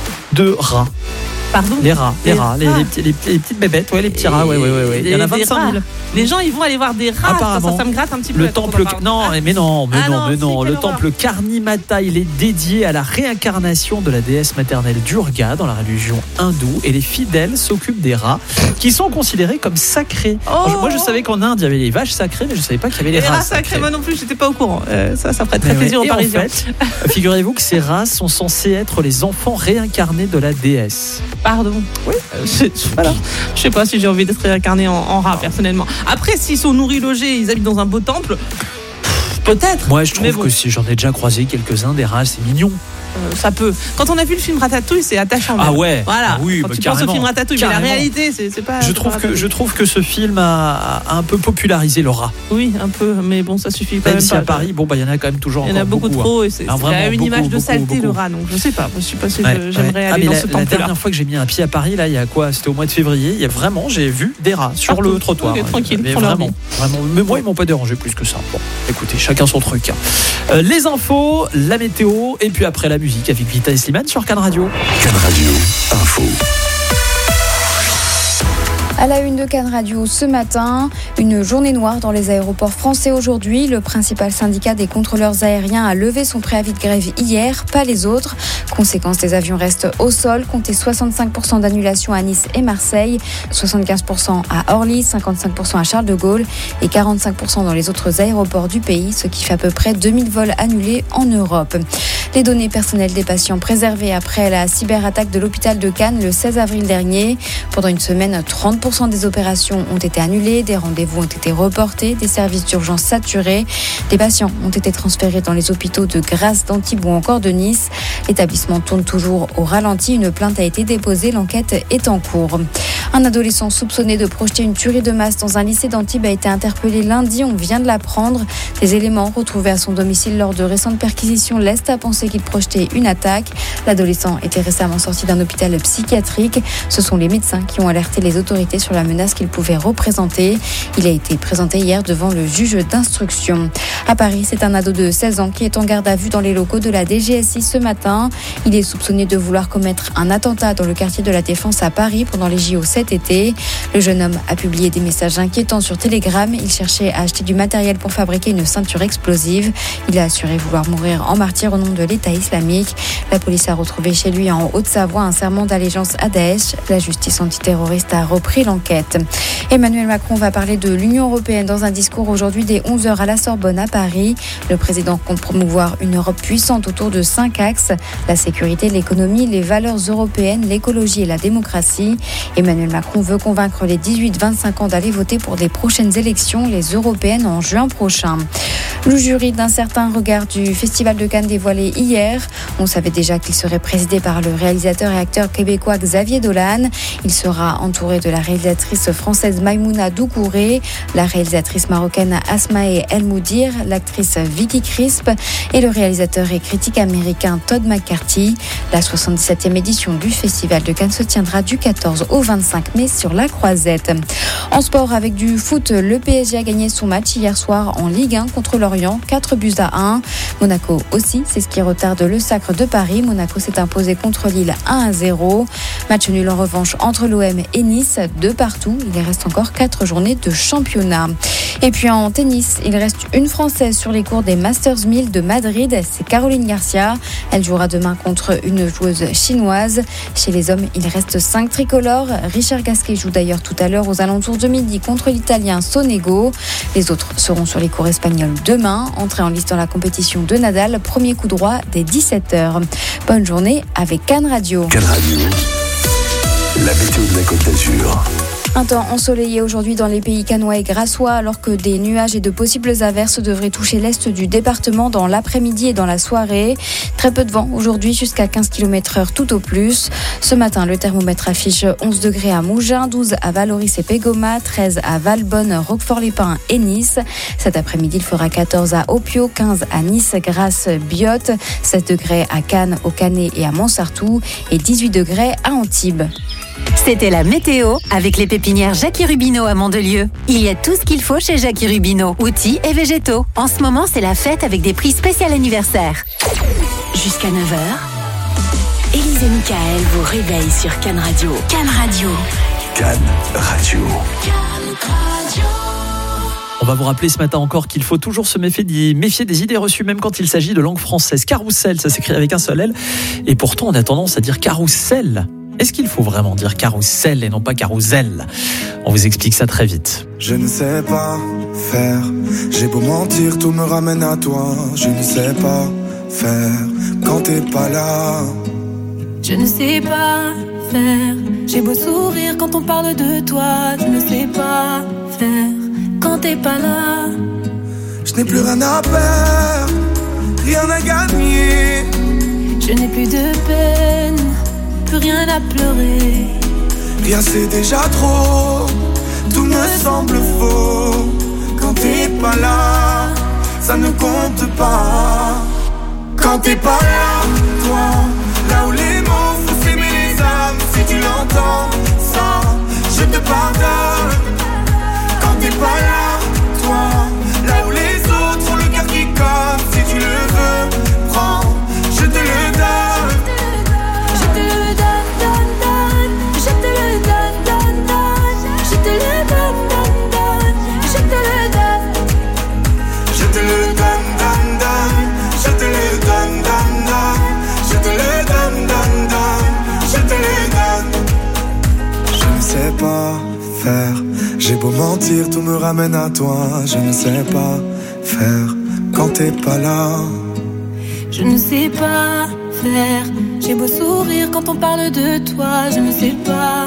de rats. Pardon ? Les rats, les petites bébêtes, les petits rats, il y en a 25 000. Les gens, ils vont aller voir des rats. Apparemment, ça me gratte un petit peu. Le temple, mais non. Le temple Karnimata, il est dédié à la réincarnation de la déesse maternelle Durga dans la religion hindoue, et les fidèles s'occupent des rats qui sont considérés comme sacrés. Moi, je savais qu'en Inde, il y avait les vaches sacrées, mais je savais pas qu'il y avait les rats sacrés. Moi non plus, j'étais pas au courant. Ça ferait très plaisir aux Parisiens. En fait, figurez-vous que ces rats sont censés être les enfants réincarnés de la déesse. Pardon. Oui. Voilà. Je sais pas si j'ai envie d'être réincarné en rat personnellement. Après, s'ils sont nourris, logés, ils habitent dans un beau temple, peut-être. Moi, je trouve que si j'en ai déjà croisé quelques-uns des rats, c'est mignon. Ça peut. Quand on a vu le film Ratatouille, c'est attachant. Ah ouais. Voilà. Oui, quand tu penses au film Ratatouille, mais la réalité, c'est pas. Je trouve que ce film a un peu popularisé le rat. Oui, un peu, mais bon, ça suffit quand même. Même si à Paris, il y en a quand même toujours. Il y en a beaucoup trop, et c'est une image de saleté le rat. Donc je sais pas. Je suis pas sûr que j'aimerais aller dans ce temple-là. La dernière fois que j'ai mis un pied à Paris, là, il y a quoi ? C'était au mois de février. Il y a vraiment, j'ai vu des rats sur le trottoir. Tranquille. Mais vraiment. Mais moi, ils m'ont pas dérangé plus que ça. Bon, écoutez, chacun son truc. Les infos, la météo, et puis après la musique avec Vita et Slimane sur Cannes Radio. Cannes Radio, info. À la une de Cannes Radio ce matin, une journée noire dans les aéroports français aujourd'hui. Le principal syndicat des contrôleurs aériens a levé son préavis de grève hier, pas les autres. Conséquence, les avions restent au sol. Comptez 65% d'annulation à Nice et Marseille, 75% à Orly, 55% à Charles de Gaulle et 45% dans les autres aéroports du pays, ce qui fait à peu près 2000 vols annulés en Europe. Les données personnelles des patients préservées après la cyberattaque de l'hôpital de Cannes le 16 avril dernier. Pendant une semaine, 30% des opérations ont été annulées, des rendez-vous ont été reportés, des services d'urgence saturés. Des patients ont été transférés dans les hôpitaux de Grasse, d'Antibes ou encore de Nice. L'établissement tourne toujours au ralenti. Une plainte a été déposée, l'enquête est en cours. Un adolescent soupçonné de projeter une tuerie de masse dans un lycée d'Antibes a été interpellé lundi, on vient de l'apprendre. Des éléments retrouvés à son domicile lors de récentes perquisitions laissent à penser qu'il projetait une attaque. L'adolescent était récemment sorti d'un hôpital psychiatrique. Ce sont les médecins qui ont alerté les autorités sur la menace qu'il pouvait représenter. Il a été présenté hier devant le juge d'instruction. À Paris, c'est un ado de 16 ans qui est en garde à vue dans les locaux de la DGSI ce matin. Il est soupçonné de vouloir commettre un attentat dans le quartier de la Défense à Paris pendant les JO cet été. Le jeune homme a publié des messages inquiétants sur Telegram. Il cherchait à acheter du matériel pour fabriquer une ceinture explosive. Il a assuré vouloir mourir en martyr au nom de l'État islamique. La police a retrouvé chez lui en Haute-Savoie un serment d'allégeance à Daesh. La justice antiterroriste a repris l'enquête. Emmanuel Macron va parler de l'Union européenne dans un discours aujourd'hui dès 11h à la Sorbonne à Paris. Le président compte promouvoir une Europe puissante autour de 5 axes: la sécurité, l'économie, les valeurs européennes, l'écologie et la démocratie. Emmanuel Macron veut convaincre les 18-25 ans d'aller voter pour les prochaines élections, les européennes en juin prochain. Le jury d'un certain regard du Festival de Cannes dévoilé hier. On savait déjà qu'il serait présidé par le réalisateur et acteur québécois Xavier Dolan. Il sera entouré de la réalisatrice française Maïmouna Doucouré, la réalisatrice marocaine Asmae El Moudir, l'actrice Vicky Crisp et le réalisateur et critique américain Todd McCarthy. La 77e édition du Festival de Cannes se tiendra du 14 au 25 mai sur la Croisette. En sport, avec du foot, le PSG a gagné son match hier soir en Ligue 1 contre Lorient, 4-1. Monaco aussi, c'est ce qui retarde le sacre de Paris. Monaco s'est imposé contre Lille 1-0. Match nul en revanche entre l'OM et Nice, 2-2. Il reste encore 4 journées de championnat. Et puis en tennis, il reste une Française sur les cours des Masters 1000 de Madrid. C'est Caroline Garcia. Elle jouera demain contre une joueuse chinoise. Chez les hommes, il reste 5 tricolores. Richard Gasquet joue d'ailleurs tout à l'heure aux alentours de midi contre l'Italien Sonego. Les autres seront sur les cours espagnols demain. Entrée en liste dans la compétition de Nadal. Premier coup droit dès 17h. Bonne journée avec Cannes Radio. Cannes Radio, la météo de la Côte d'Azur. Un temps ensoleillé aujourd'hui dans les pays cannois et grassois, alors que des nuages et de possibles averses devraient toucher l'est du département dans l'après-midi et dans la soirée. Très peu de vent aujourd'hui, jusqu'à 15 km/h tout au plus. Ce matin, le thermomètre affiche 11 degrés à Mougins, 12 à Valoris et Pégoma, 13 à Valbonne, Roquefort-les-Pins et Nice. Cet après-midi, il fera 14 à Opio, 15 à Nice, Grasse, Biot, 16 degrés à Cannes, au Canet et à Montsartou et 18 degrés à Antibes. C'était la météo avec les pépinières Jackie Rubino à Mandelieu. Il y a tout ce qu'il faut chez Jackie Rubino, outils et végétaux. En ce moment, c'est la fête avec des prix spécial anniversaire. Jusqu'à 9h, Élise et Michael vous réveillent sur Cannes Radio. Cannes Radio. Cannes Radio. On va vous rappeler ce matin encore qu'il faut toujours se méfier des idées reçues, même quand il s'agit de langue française. Carrousel, ça s'écrit avec un seul L. Et pourtant, on a tendance à dire carrousel. Est-ce qu'il faut vraiment dire carrousel et non pas carousel ? On vous explique ça très vite. Je ne sais pas faire, j'ai beau mentir, tout me ramène à toi. Je ne sais pas faire quand t'es pas là. Je ne sais pas faire, j'ai beau sourire quand on parle de toi. Je ne sais pas faire quand t'es pas là. Je n'ai plus rien à perdre, rien à gagner. Je n'ai plus de peine, plus rien à pleurer. Rien c'est déjà trop, tout me semble faux. Quand t'es pas là, ça ne compte pas. Quand t'es pas là, toi, là où les mots font s'aimer les âmes. Si tu l'entends, ça, je te pardonne. Quand t'es pas là, toi, là où les autres ont le cœur qui cogne. Si tu le veux, prends, je te le donne. Je te le donne, donne, donne. Je te le donne, donne, donne. Je te pas faire. J'ai beau mentir, tout me ramène à toi. Je ne sais pas faire quand t'es pas là. Je ne sais pas faire. J'ai beau sourire quand on parle de toi. Je ne sais pas.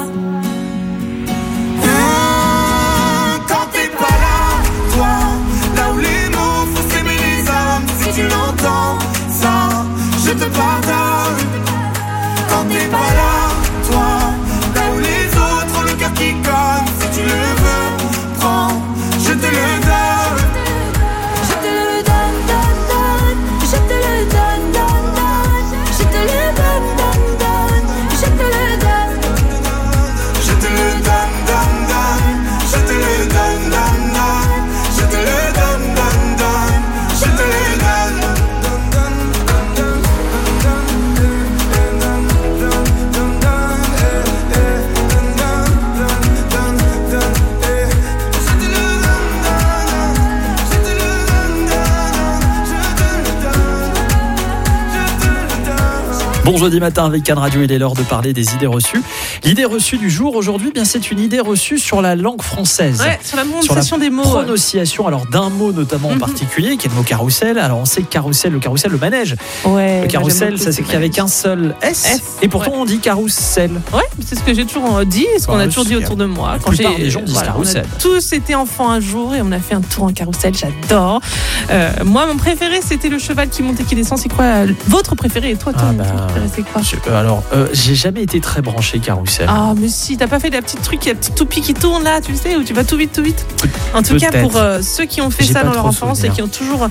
Quand t'es pas là, toi, là où les mots font s'aimer les âmes. Si tu l'entends, ça, je te pardonne. Quand t'es pas là, toi, là où les autres ont le cœur qui cogne. Si tu le veux, prends, je te le donne. Je te le donne, donne, donne. Je te le donne, donne, donne. Je te le donne, donne, donne. Je te le donne. Je te le donne, donne, donne. Je te le donne, donne, donne. Je te le donne, donne, donne. Je te le donne. Bon jeudi matin avec Cannes Radio, il est l'heure de parler des idées reçues. L'idée reçue du jour aujourd'hui, bien c'est une idée reçue sur la langue française. Ouais, sur la prononciation des mots. Prononciation, alors d'un mot notamment en particulier, qui est le mot carrousel. Alors on sait que carrousel, le manège. Ouais. Le carrousel, ça s'écrit avec un seul S. Et pourtant on dit carrousel. Ouais, c'est ce que j'ai toujours dit, ce qu'on a toujours dit autour de moi. La plupart des gens disent carrousel. On a tous été enfants un jour et on a fait un tour en carrousel, j'adore. Moi, mon préféré, c'était le cheval qui monte et qui descend. C'est quoi votre préféré? Et toi, ton préféré, c'est quoi? Alors, j'ai jamais été très branché carrousel. Ah, mais si, t'as pas fait des petits trucs, il y a des petits toupies qui tournent là, tu sais, où tu vas tout vite. En tout cas, pour ceux qui ont fait ça dans leur enfance et qui ont toujours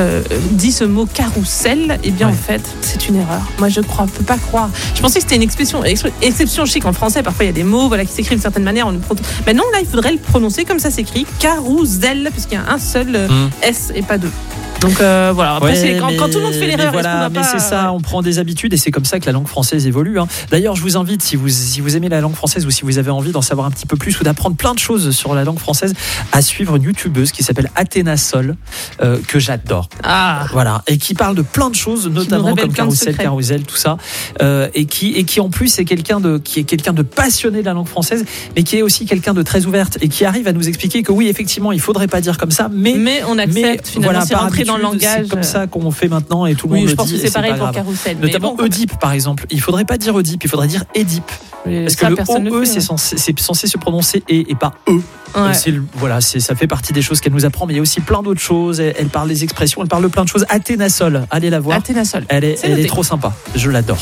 dit ce mot carrousel, eh bien, en fait, c'est une erreur. Moi, je peux pas croire. Je pensais que c'était une expression chic en français. Parfois, il y a des mots qui s'écrivent d'une certaine manière. Mais non, là, il faudrait le prononcer comme ça s'écrit, carrousel, puisqu'il y a un seul S et pas deux. Donc voilà, après c'est quand tout le monde fait l'erreur. Voilà, mais c'est ça, on prend des habitudes et c'est comme ça que la langue française évolue. D'ailleurs, je vous invite, si vous aimez la langue française ou si vous avez envie d'en savoir un petit peu plus ou d'apprendre plein de choses sur la langue française, à suivre une youtubeuse qui s'appelle Athéna Sol, que j'adore. Voilà, et qui parle de plein de choses, notamment comme carrousel, tout ça, et qui en plus est quelqu'un de passionné de la langue française, mais qui est aussi quelqu'un de très ouverte et qui arrive à nous expliquer que oui, effectivement, il faudrait pas dire comme ça, mais on accepte finalement, voilà, c'est rentré dans le langage. C'est comme ça qu'on fait maintenant et tout le monde le dit. Je pense que c'est pareil pour carrousel. Notamment Oedipe, par exemple. Il faudrait pas dire Oedipe, il faudrait dire Édipe. Parce que le OE, c'est censé se prononcer et pas E. Ouais. Ça fait partie des choses qu'elle nous apprend, mais il y a aussi plein d'autres choses. Elle parle des expressions, elle parle de plein de choses. Athéna Sol, allez la voir. Athéna Sol. Elle est trop sympa. Je l'adore.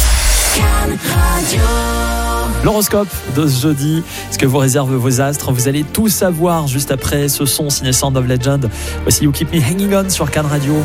L'horoscope de ce jeudi, ce que vous réservent vos astres, vous allez tout savoir juste après ce son signé Sound of Legend. Voici You Keep Me Hanging On sur Cannes Radio.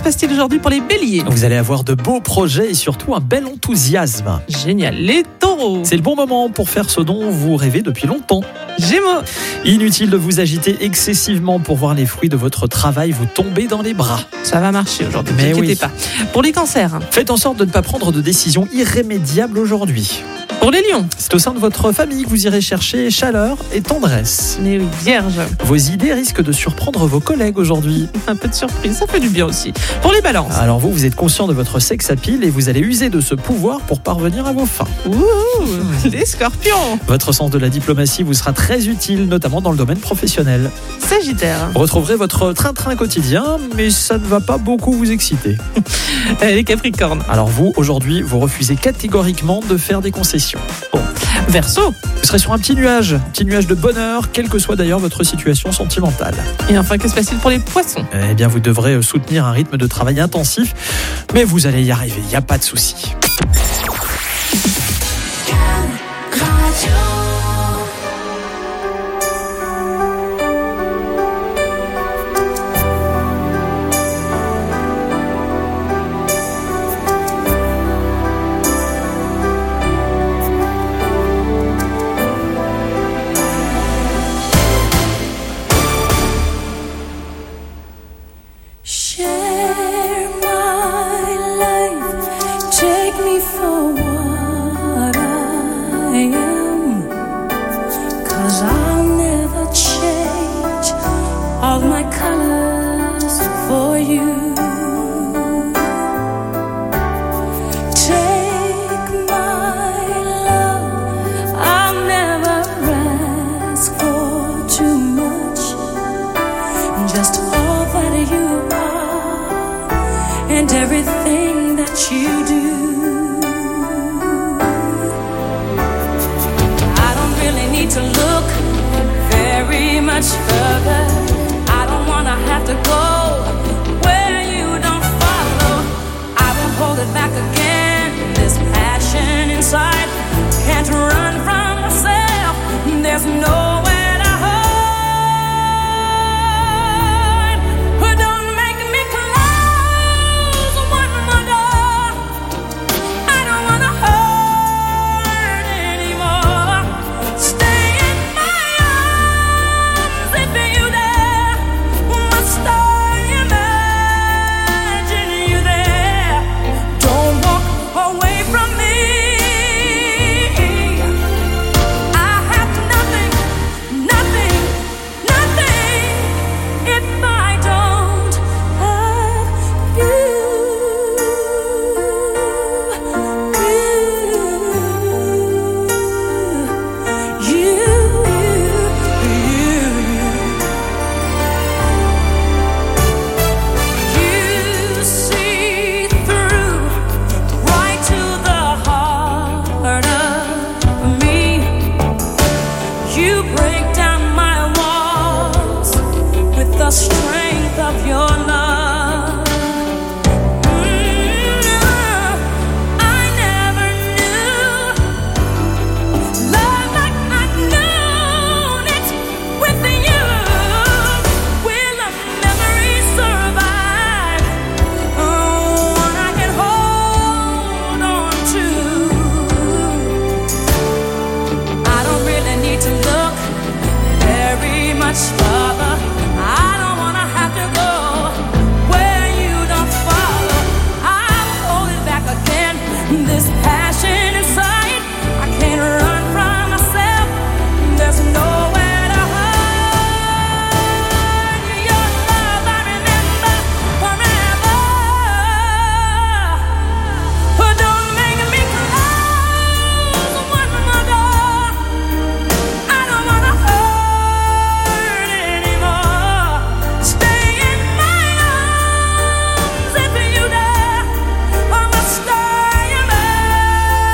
se passe-t-il aujourd'hui pour les béliers? Vous allez avoir de beaux projets et surtout un bel enthousiasme. Génial. Les taureaux. C'est le bon moment pour faire ce dont vous rêvez depuis longtemps. Gémeaux. Inutile de vous agiter excessivement pour voir les fruits de votre travail vous tomber dans les bras. Ça va marcher aujourd'hui, ne Mais vous inquiétez oui. pas. Pour les cancers. Faites en sorte de ne pas prendre de décisions irrémédiables aujourd'hui. Pour les lions. C'est au sein de votre famille que vous irez chercher chaleur et tendresse. Mais oui, vierge. Vos idées risquent de surprendre vos collègues aujourd'hui. Un peu de surprise, ça fait du bien aussi. Pour les balances. Alors vous êtes conscient de votre sex appeal et vous allez user de ce pouvoir pour parvenir à vos fins. Ouh, les scorpions. Votre sens de la diplomatie vous sera très utile, notamment dans le domaine professionnel. Sagittaire. Vous retrouverez votre train-train quotidien, mais ça ne va pas beaucoup vous exciter. Les capricornes. Alors vous, aujourd'hui, vous refusez catégoriquement de faire des concessions. Bon. Verseau. Vous serez sur un petit nuage de bonheur, quelle que soit d'ailleurs votre situation sentimentale. Et enfin, que se passe-t-il pour les poissons? Eh bien, vous devrez soutenir un rythme de travail intensif, mais vous allez y arriver, il n'y a pas de souci. Share my life, take me for what I am, 'cause I'll never change all my colors for you. Take my love, I'll never ask for too much, just all that you are and everything that you do. I don't really need to look very much further. I don't wanna have to go where you don't follow. I won't hold it back again. This passion inside can't run from myself. There's nowhere to hide. But don't make me close one more door. I don't wanna hurt anymore. Stay in my arms if you dare. Must I imagine you there? Don't walk away from me. I have nothing, nothing, nothing if I don't have you. You see through right to the heart of me. You break down my walls with the strength of your love. I never knew love like I've known it with you. Will a memory survive? One I can hold on to. I don't really need to look very much further. I don't wanna have to go where you don't follow. I'll hold it back again. This passion inside, I can't run from myself. There's nowhere to hide. Your love I remember forever. But don't make me close one more door. I don't wanna hurt anymore. Stay in my arms if you dare. Or must I imagine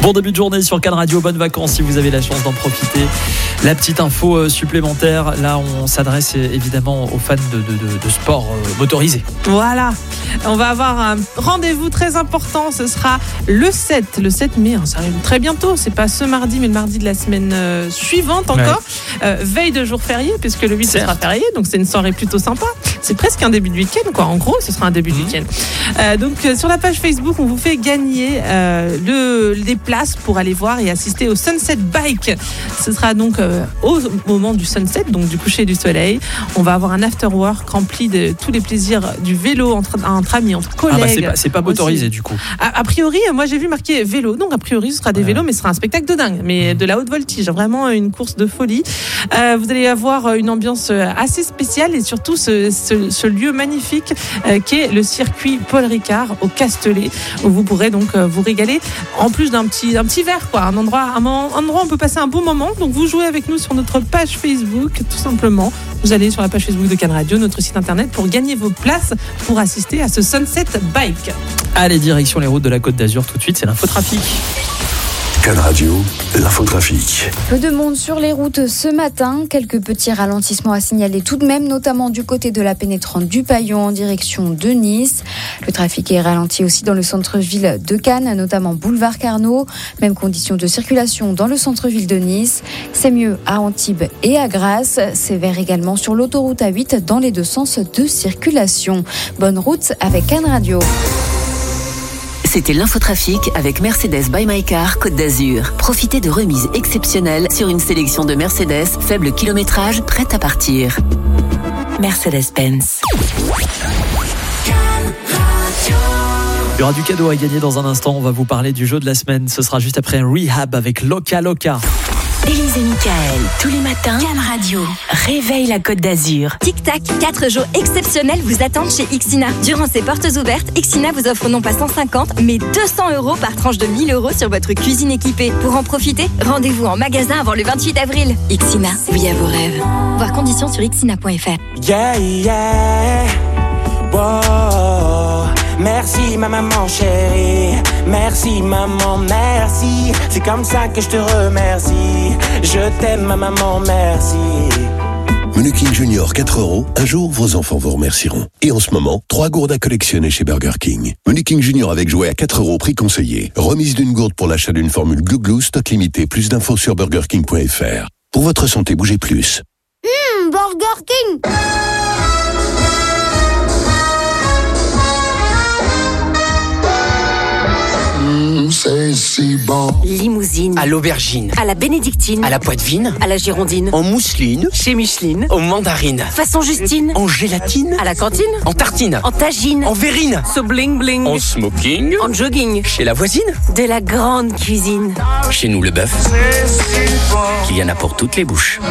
Bon début de journée sur Cannes Radio, bonnes vacances si vous avez la chance d'en profiter. La petite info supplémentaire, là on s'adresse évidemment aux fans de sport motorisé. Voilà, on va avoir un rendez-vous très important, ce sera le 7 mai, ça arrive très bientôt, c'est pas ce mardi mais le mardi de la semaine suivante encore, veille de jour férié puisque le 8 ce sera férié, donc c'est une soirée plutôt sympa, c'est presque un début de week-end quoi, en gros ce sera un début de week-end. Donc sur la page Facebook on vous fait gagner des places pour aller voir et assister au Sunset Bike. Ce sera donc au moment du sunset, donc du coucher du soleil. On va avoir un after work rempli de tous les plaisirs du vélo entre amis, entre collègues. C'est pas motorisé aussi. Du coup. A priori, moi j'ai vu marqué vélo, donc a priori ce sera des vélos, mais ce sera un spectacle de dingue, mais de la haute voltige, vraiment une course de folie. Vous allez avoir une ambiance assez spéciale et surtout ce lieu magnifique qu'est le circuit Paul Ricard au Castellet, où vous pourrez donc vous régaler en plus d'un petit verre, quoi, un endroit où on peut passer un bon moment. Donc vous jouez avec nous sur notre page Facebook, tout simplement. Vous allez sur la page Facebook de Cannes Radio, notre site internet, pour gagner vos places pour assister à ce Sunset Bike. Allez, direction les routes de la Côte d'Azur tout de suite, c'est l'infotrafic. Cannes Radio, l'infotrafic. Peu de monde sur les routes ce matin. Quelques petits ralentissements à signaler tout de même, notamment du côté de la pénétrante du Paillon en direction de Nice. Le trafic est ralenti aussi dans le centre-ville de Cannes, notamment boulevard Carnot. Même conditions de circulation dans le centre-ville de Nice. C'est mieux à Antibes et à Grasse. Sévère également sur l'autoroute A8 dans les deux sens de circulation. Bonne route avec Cannes Radio. C'était l'infotrafic avec Mercedes by My Car Côte d'Azur. Profitez de remises exceptionnelles sur une sélection de Mercedes faible kilométrage prête à partir. Mercedes-Benz. Il y aura du cadeau à gagner dans un instant. On va vous parler du jeu de la semaine. Ce sera juste après un Rehab avec Loca Loca. Élise et Mickaël, tous les matins, Cannes Radio, réveille la Côte d'Azur. Tic-tac, 4 jours exceptionnels vous attendent chez Ixina. Durant ces portes ouvertes, Ixina vous offre non pas 150, mais 200 € par tranche de 1 000 € sur votre cuisine équipée. Pour en profiter, rendez-vous en magasin avant le 28 avril. Ixina, oui à vos rêves. Voir conditions sur ixina.fr. Yeah, yeah. Wow. Merci ma maman chérie. Merci maman, merci. C'est comme ça que je te remercie. Je t'aime ma maman, merci. Menu King Junior 4 €. Un jour, vos enfants vous remercieront. Et en ce moment, 3 gourdes à collectionner chez Burger King. Menu King Junior avec jouet à 4 €, prix conseillé. Remise d'une gourde pour l'achat d'une formule Glouglou, stock limité. Plus d'infos sur burgerking.fr. Pour votre santé, bougez plus. Burger King. C'est si bon. Limousine. À l'aubergine. À la bénédictine. À la poitevine. À la girondine. En mousseline. Chez Micheline. Aux mandarines. Façon Justine. En gélatine. À la cantine. En tartine. En tagine. En verrine. So bling bling. En smoking. En jogging. Chez la voisine. De la grande cuisine. Chez nous, le bœuf. Il y en a pour toutes les bouches.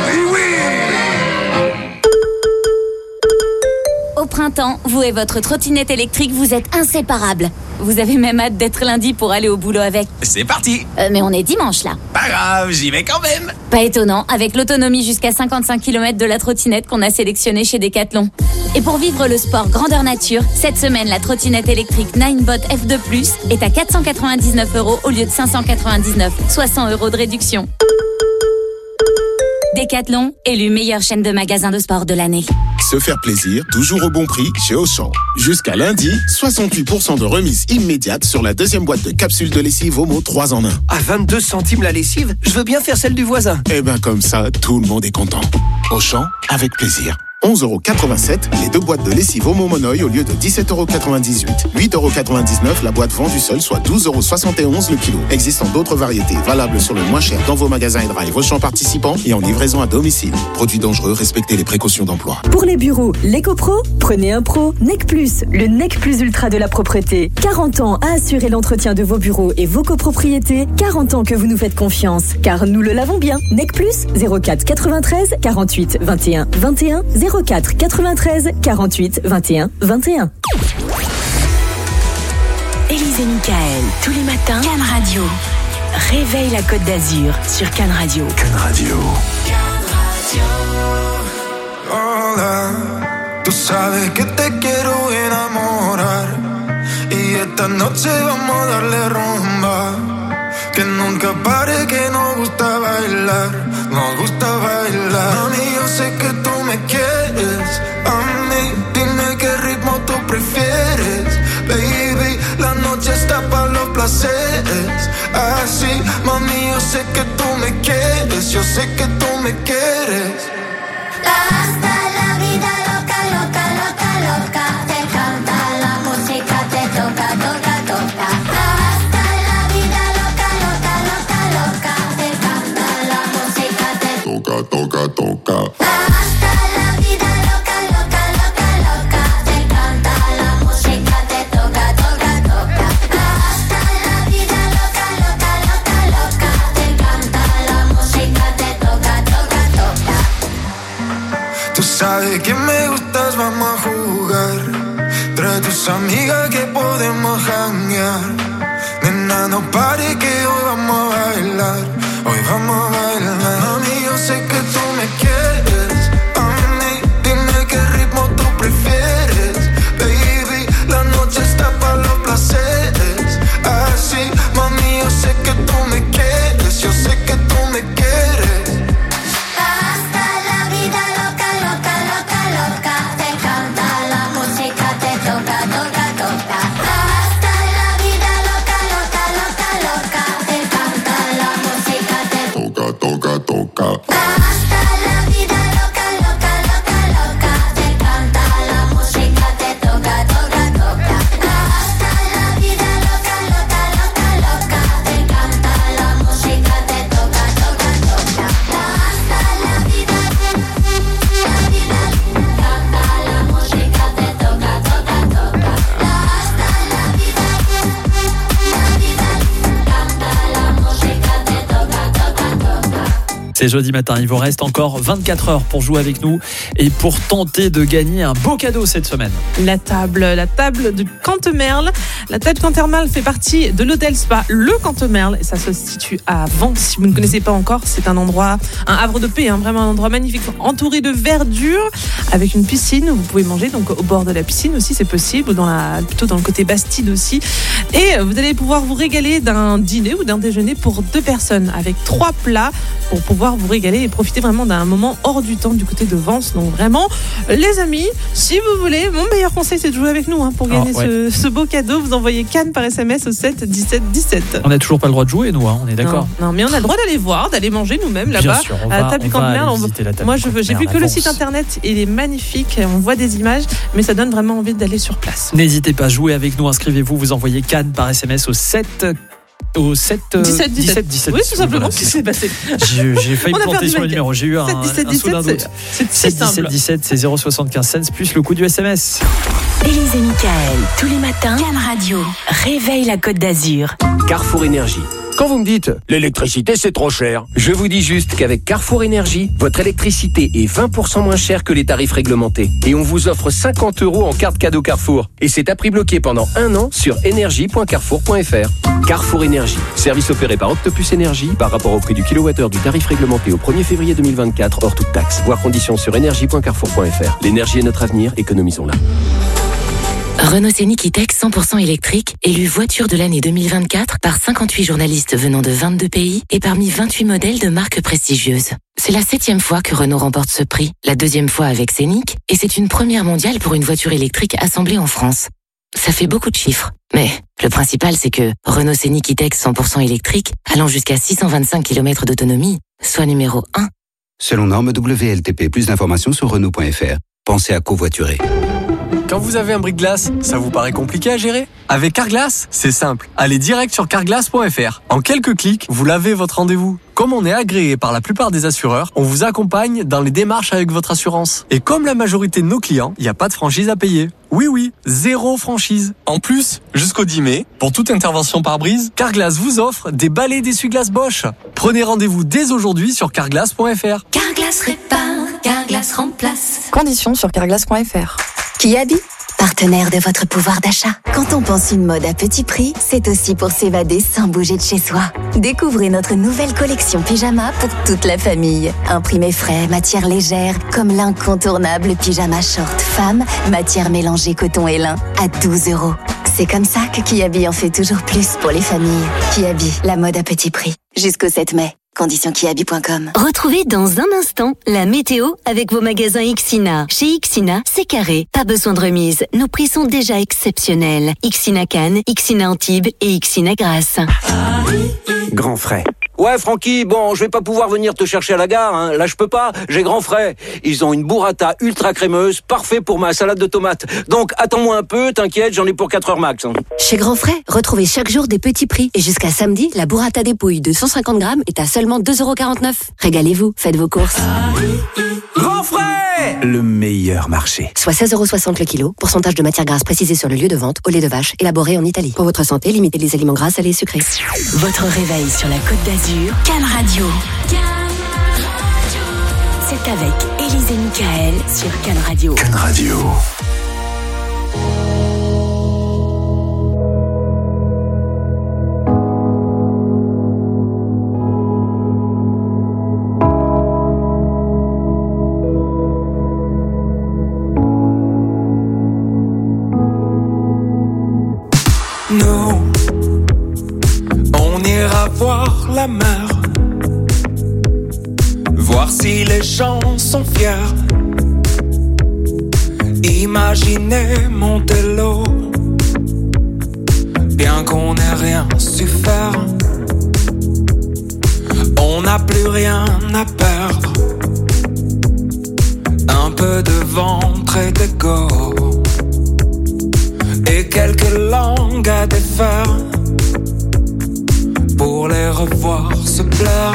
Au printemps, vous et votre trottinette électrique, vous êtes inséparables. Vous avez même hâte d'être lundi pour aller au boulot avec. C'est parti. Mais on est dimanche là. Pas grave, j'y vais quand même. Pas étonnant, avec l'autonomie jusqu'à 55 km de la trottinette qu'on a sélectionnée chez Decathlon. Et pour vivre le sport grandeur nature, cette semaine, la trottinette électrique Ninebot F2+, est à 499 € au lieu de 599, soit 100 € de réduction. Decathlon, élu meilleure chaîne de magasins de sport de l'année. Se faire plaisir, toujours au bon prix chez Auchan. Jusqu'à lundi, 68% de remise immédiate sur la deuxième boîte de capsules de lessive Omo 3 en 1. À 22 centimes la lessive, je veux bien faire celle du voisin. Eh ben comme ça, tout le monde est content. Auchan, avec plaisir. 11,87 € les 2 boîtes de lessive Omo Monoï au lieu de 17,98 €. 8,99 € la boîte vendue seule, soit 12,71 € le kilo. Existant d'autres variétés valables sur le moins cher dans vos magasins et drive Auchan participants et en livraison à domicile. Produits dangereux, respectez les précautions d'emploi. Pour les bureaux, l'EcoPro, prenez un Pro. Nec Plus, le Nec Plus Ultra de la propreté. 40 ans à assurer l'entretien de vos bureaux et vos copropriétés. 40 ans que vous nous faites confiance, car nous le lavons bien. Nec Plus, 04 93 48 21 21 04 93 48 21 21. Élise et Mickaël, tous les matins, Cannes Radio. Réveille la Côte d'Azur sur Cannes Radio. Cannes Radio. Hola, tú sabes que te quiero enamorar y esta noche vamos a darle rumba, que no que nos gusta bailar, Mami, yo sé que tú me quieres a mí, dime qué ritmo tú prefieres. Baby, la noche está para los placeres. Así, mami, yo sé que tú me quieres, yo sé que tú me quieres. Hasta la vida loca, loca, loca, loca. Te canta la música, te toca, toca, toca. Hasta la vida loca, loca, loca, loca. Te canta la música, te toca, toca, toca. Hasta la vida loca, loca, loca, loca. Te canta la música, te toca, toca, toca. Hasta la vida loca, loca, loca, loca. Te canta la música, te toca, toca, toca. Tú sabes que me gustas, vamos a jugar. Trae tus amigas que podemos janguear. Nena, no pare que hoy vamos a bailar. Hoy vamos a bailar. Mami, yo sé que tú me quieres a mí, dime qué ritmo tú prefieres. Baby, la noche está para los placeres. Así, mami, yo sé que tú me quieres, yo sé que tú me quieres. Hasta la vida loca, loca, loca, loca. Te canta la música, te toca, toca, toca. Hasta la vida loca, loca, loca, loca. Te canta la música, te toca, toca, toca. Hasta la vida loca, loca, loca, loca. Te canta la música, te toca, toca, toca. Hasta la vida loca, loca, loca, loca. Te canta la música, te toca, toca, toca. Hasta la vida, canta la música, te toca, toca, toca. Hasta la vida, canta la música, te toca, toca, toca. C'est jeudi matin, il vous reste encore 24 heures pour jouer avec nous et pour tenter de gagner un beau cadeau cette semaine. La table de Cantemerle. La table Cantemerle fait partie de l'hôtel spa Le Cantemerle et ça se situe à Vence. Si vous ne connaissez pas encore, c'est un endroit, un havre de paix, vraiment un endroit magnifique, entouré de verdure, avec une piscine où vous pouvez manger donc au bord de la piscine aussi, c'est possible, ou plutôt dans le côté Bastide aussi. Et vous allez pouvoir vous régaler d'un dîner ou d'un déjeuner pour 2 personnes avec 3 plats pour pouvoir vous régaler et profiter vraiment d'un moment hors du temps du côté de Vence. Donc vraiment, les amis, si vous voulez, mon meilleur conseil c'est de jouer avec nous pour gagner ce beau cadeau. Vous envoyez Cannes par SMS au 7 17 17. On n'a toujours pas le droit de jouer, nous, on est d'accord. Non, mais on a le droit d'aller voir, d'aller manger nous-mêmes Bien là-bas sûr, à la table du Cantemerle. Moi, j'ai vu que le site internet, il est magnifique. On voit des images, mais ça donne vraiment envie d'aller sur place. N'hésitez pas à jouer avec nous, inscrivez-vous, vous envoyez Cannes par SMS au 7 17 17. Oui, tout simplement. Qu'est-ce qui s'est passé? J'ai failli me planter sur le numéro. J'ai eu un soudain doute. C'est 17 17, c'est 0,75 cents plus le coût du SMS. Élise et Mickaël, tous les matins, Cannes Radio réveille la Côte d'Azur. Carrefour Énergie. Quand vous me dites l'électricité c'est trop cher, je vous dis juste qu'avec Carrefour Énergie, votre électricité est 20% moins chère que les tarifs réglementés. Et on vous offre 50 € en carte cadeau Carrefour. Et c'est à prix bloqué pendant 1 an sur énergie.carrefour.fr. Carrefour Énergie, service opéré par Octopus Énergie par rapport au prix du kilowattheure du tarif réglementé au 1er février 2024 hors toute taxe. Voir conditions sur énergie.carrefour.fr. L'énergie est notre avenir, économisons-la. Renault Scénic E-Tech 100% électrique, élu voiture de l'année 2024 par 58 journalistes venant de 22 pays et parmi 28 modèles de marques prestigieuses. C'est la 7e fois que Renault remporte ce prix, la 2e fois avec Scénic, et c'est une première mondiale pour une voiture électrique assemblée en France. Ça fait beaucoup de chiffres, mais le principal c'est que Renault Scénic E-Tech 100% électrique, allant jusqu'à 625 km d'autonomie, soit numéro 1. Selon norme WLTP, plus d'informations sur Renault.fr. Pensez à covoiturer. Quand vous avez un bris-de-glace, ça vous paraît compliqué à gérer? Avec Carglass, c'est simple. Allez direct sur carglass.fr. En quelques clics, vous lavez votre rendez-vous. Comme on est agréé par la plupart des assureurs, on vous accompagne dans les démarches avec votre assurance. Et comme la majorité de nos clients, il n'y a pas de franchise à payer. Oui, 0 franchise. En plus, jusqu'au 10 mai, pour toute intervention par brise, Carglass vous offre des balais d'essuie-glace Bosch. Prenez rendez-vous dès aujourd'hui sur carglass.fr. Carglass répare, Carglass remplace. Conditions sur carglass.fr. Kiabi, partenaire de votre pouvoir d'achat. Quand on pense une mode à petit prix, c'est aussi pour s'évader sans bouger de chez soi. Découvrez notre nouvelle collection pyjama pour toute la famille. Imprimé frais, matière légère, comme l'incontournable pyjama short femme, matière mélangée coton et lin, à 12 €. C'est comme ça que Kiabi en fait toujours plus pour les familles. Kiabi, la mode à petit prix. Jusqu'au 7 mai. Conditions kiabi.com. Retrouvez dans un instant la météo avec vos magasins Ixina. Chez Ixina, c'est carré. Pas besoin de remise. Nos prix sont déjà exceptionnels. Ixina Cannes, Ixina Antibes et Ixina Grasse. Grand frais. Ouais, Francky, bon, je vais pas pouvoir venir te chercher à la gare, hein. Là, je peux pas, j'ai grand frais. Ils ont une burrata ultra crémeuse, parfait pour ma salade de tomates. Donc, attends-moi un peu, t'inquiète, j'en ai pour 4 heures max. Hein. Chez Grand Frais, retrouvez chaque jour des petits prix. Et jusqu'à samedi, la burrata dépouille de 150 grammes est à seulement 2,49 €. Régalez-vous, faites vos courses. Grand frais! Le meilleur marché. Soit 16,60 € le kilo. Pourcentage de matière grasse précisé sur le lieu de vente, au lait de vache, élaboré en Italie. Pour votre santé, limitez les aliments gras, salés et sucrés. Votre réveil sur la Côte d'Azur, Cannes Radio. C'est avec Élise et Michael sur Cannes Radio. Cannes Radio. Nous, on ira voir la mer, voir si les gens sont fiers. Imaginez Montello, bien qu'on n'ait rien su faire. On n'a plus rien à perdre, un peu de ventre et d'ego, et quelques langues à défaire pour les revoir se plaire.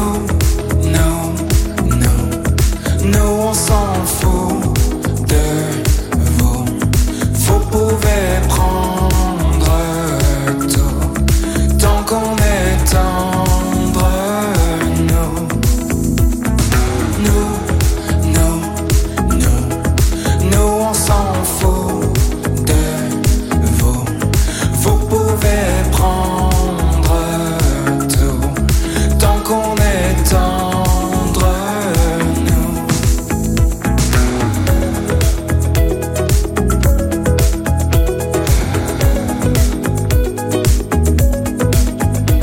Nous on s'en fout de vous. Vous pouvez prendre tout tant qu'on est en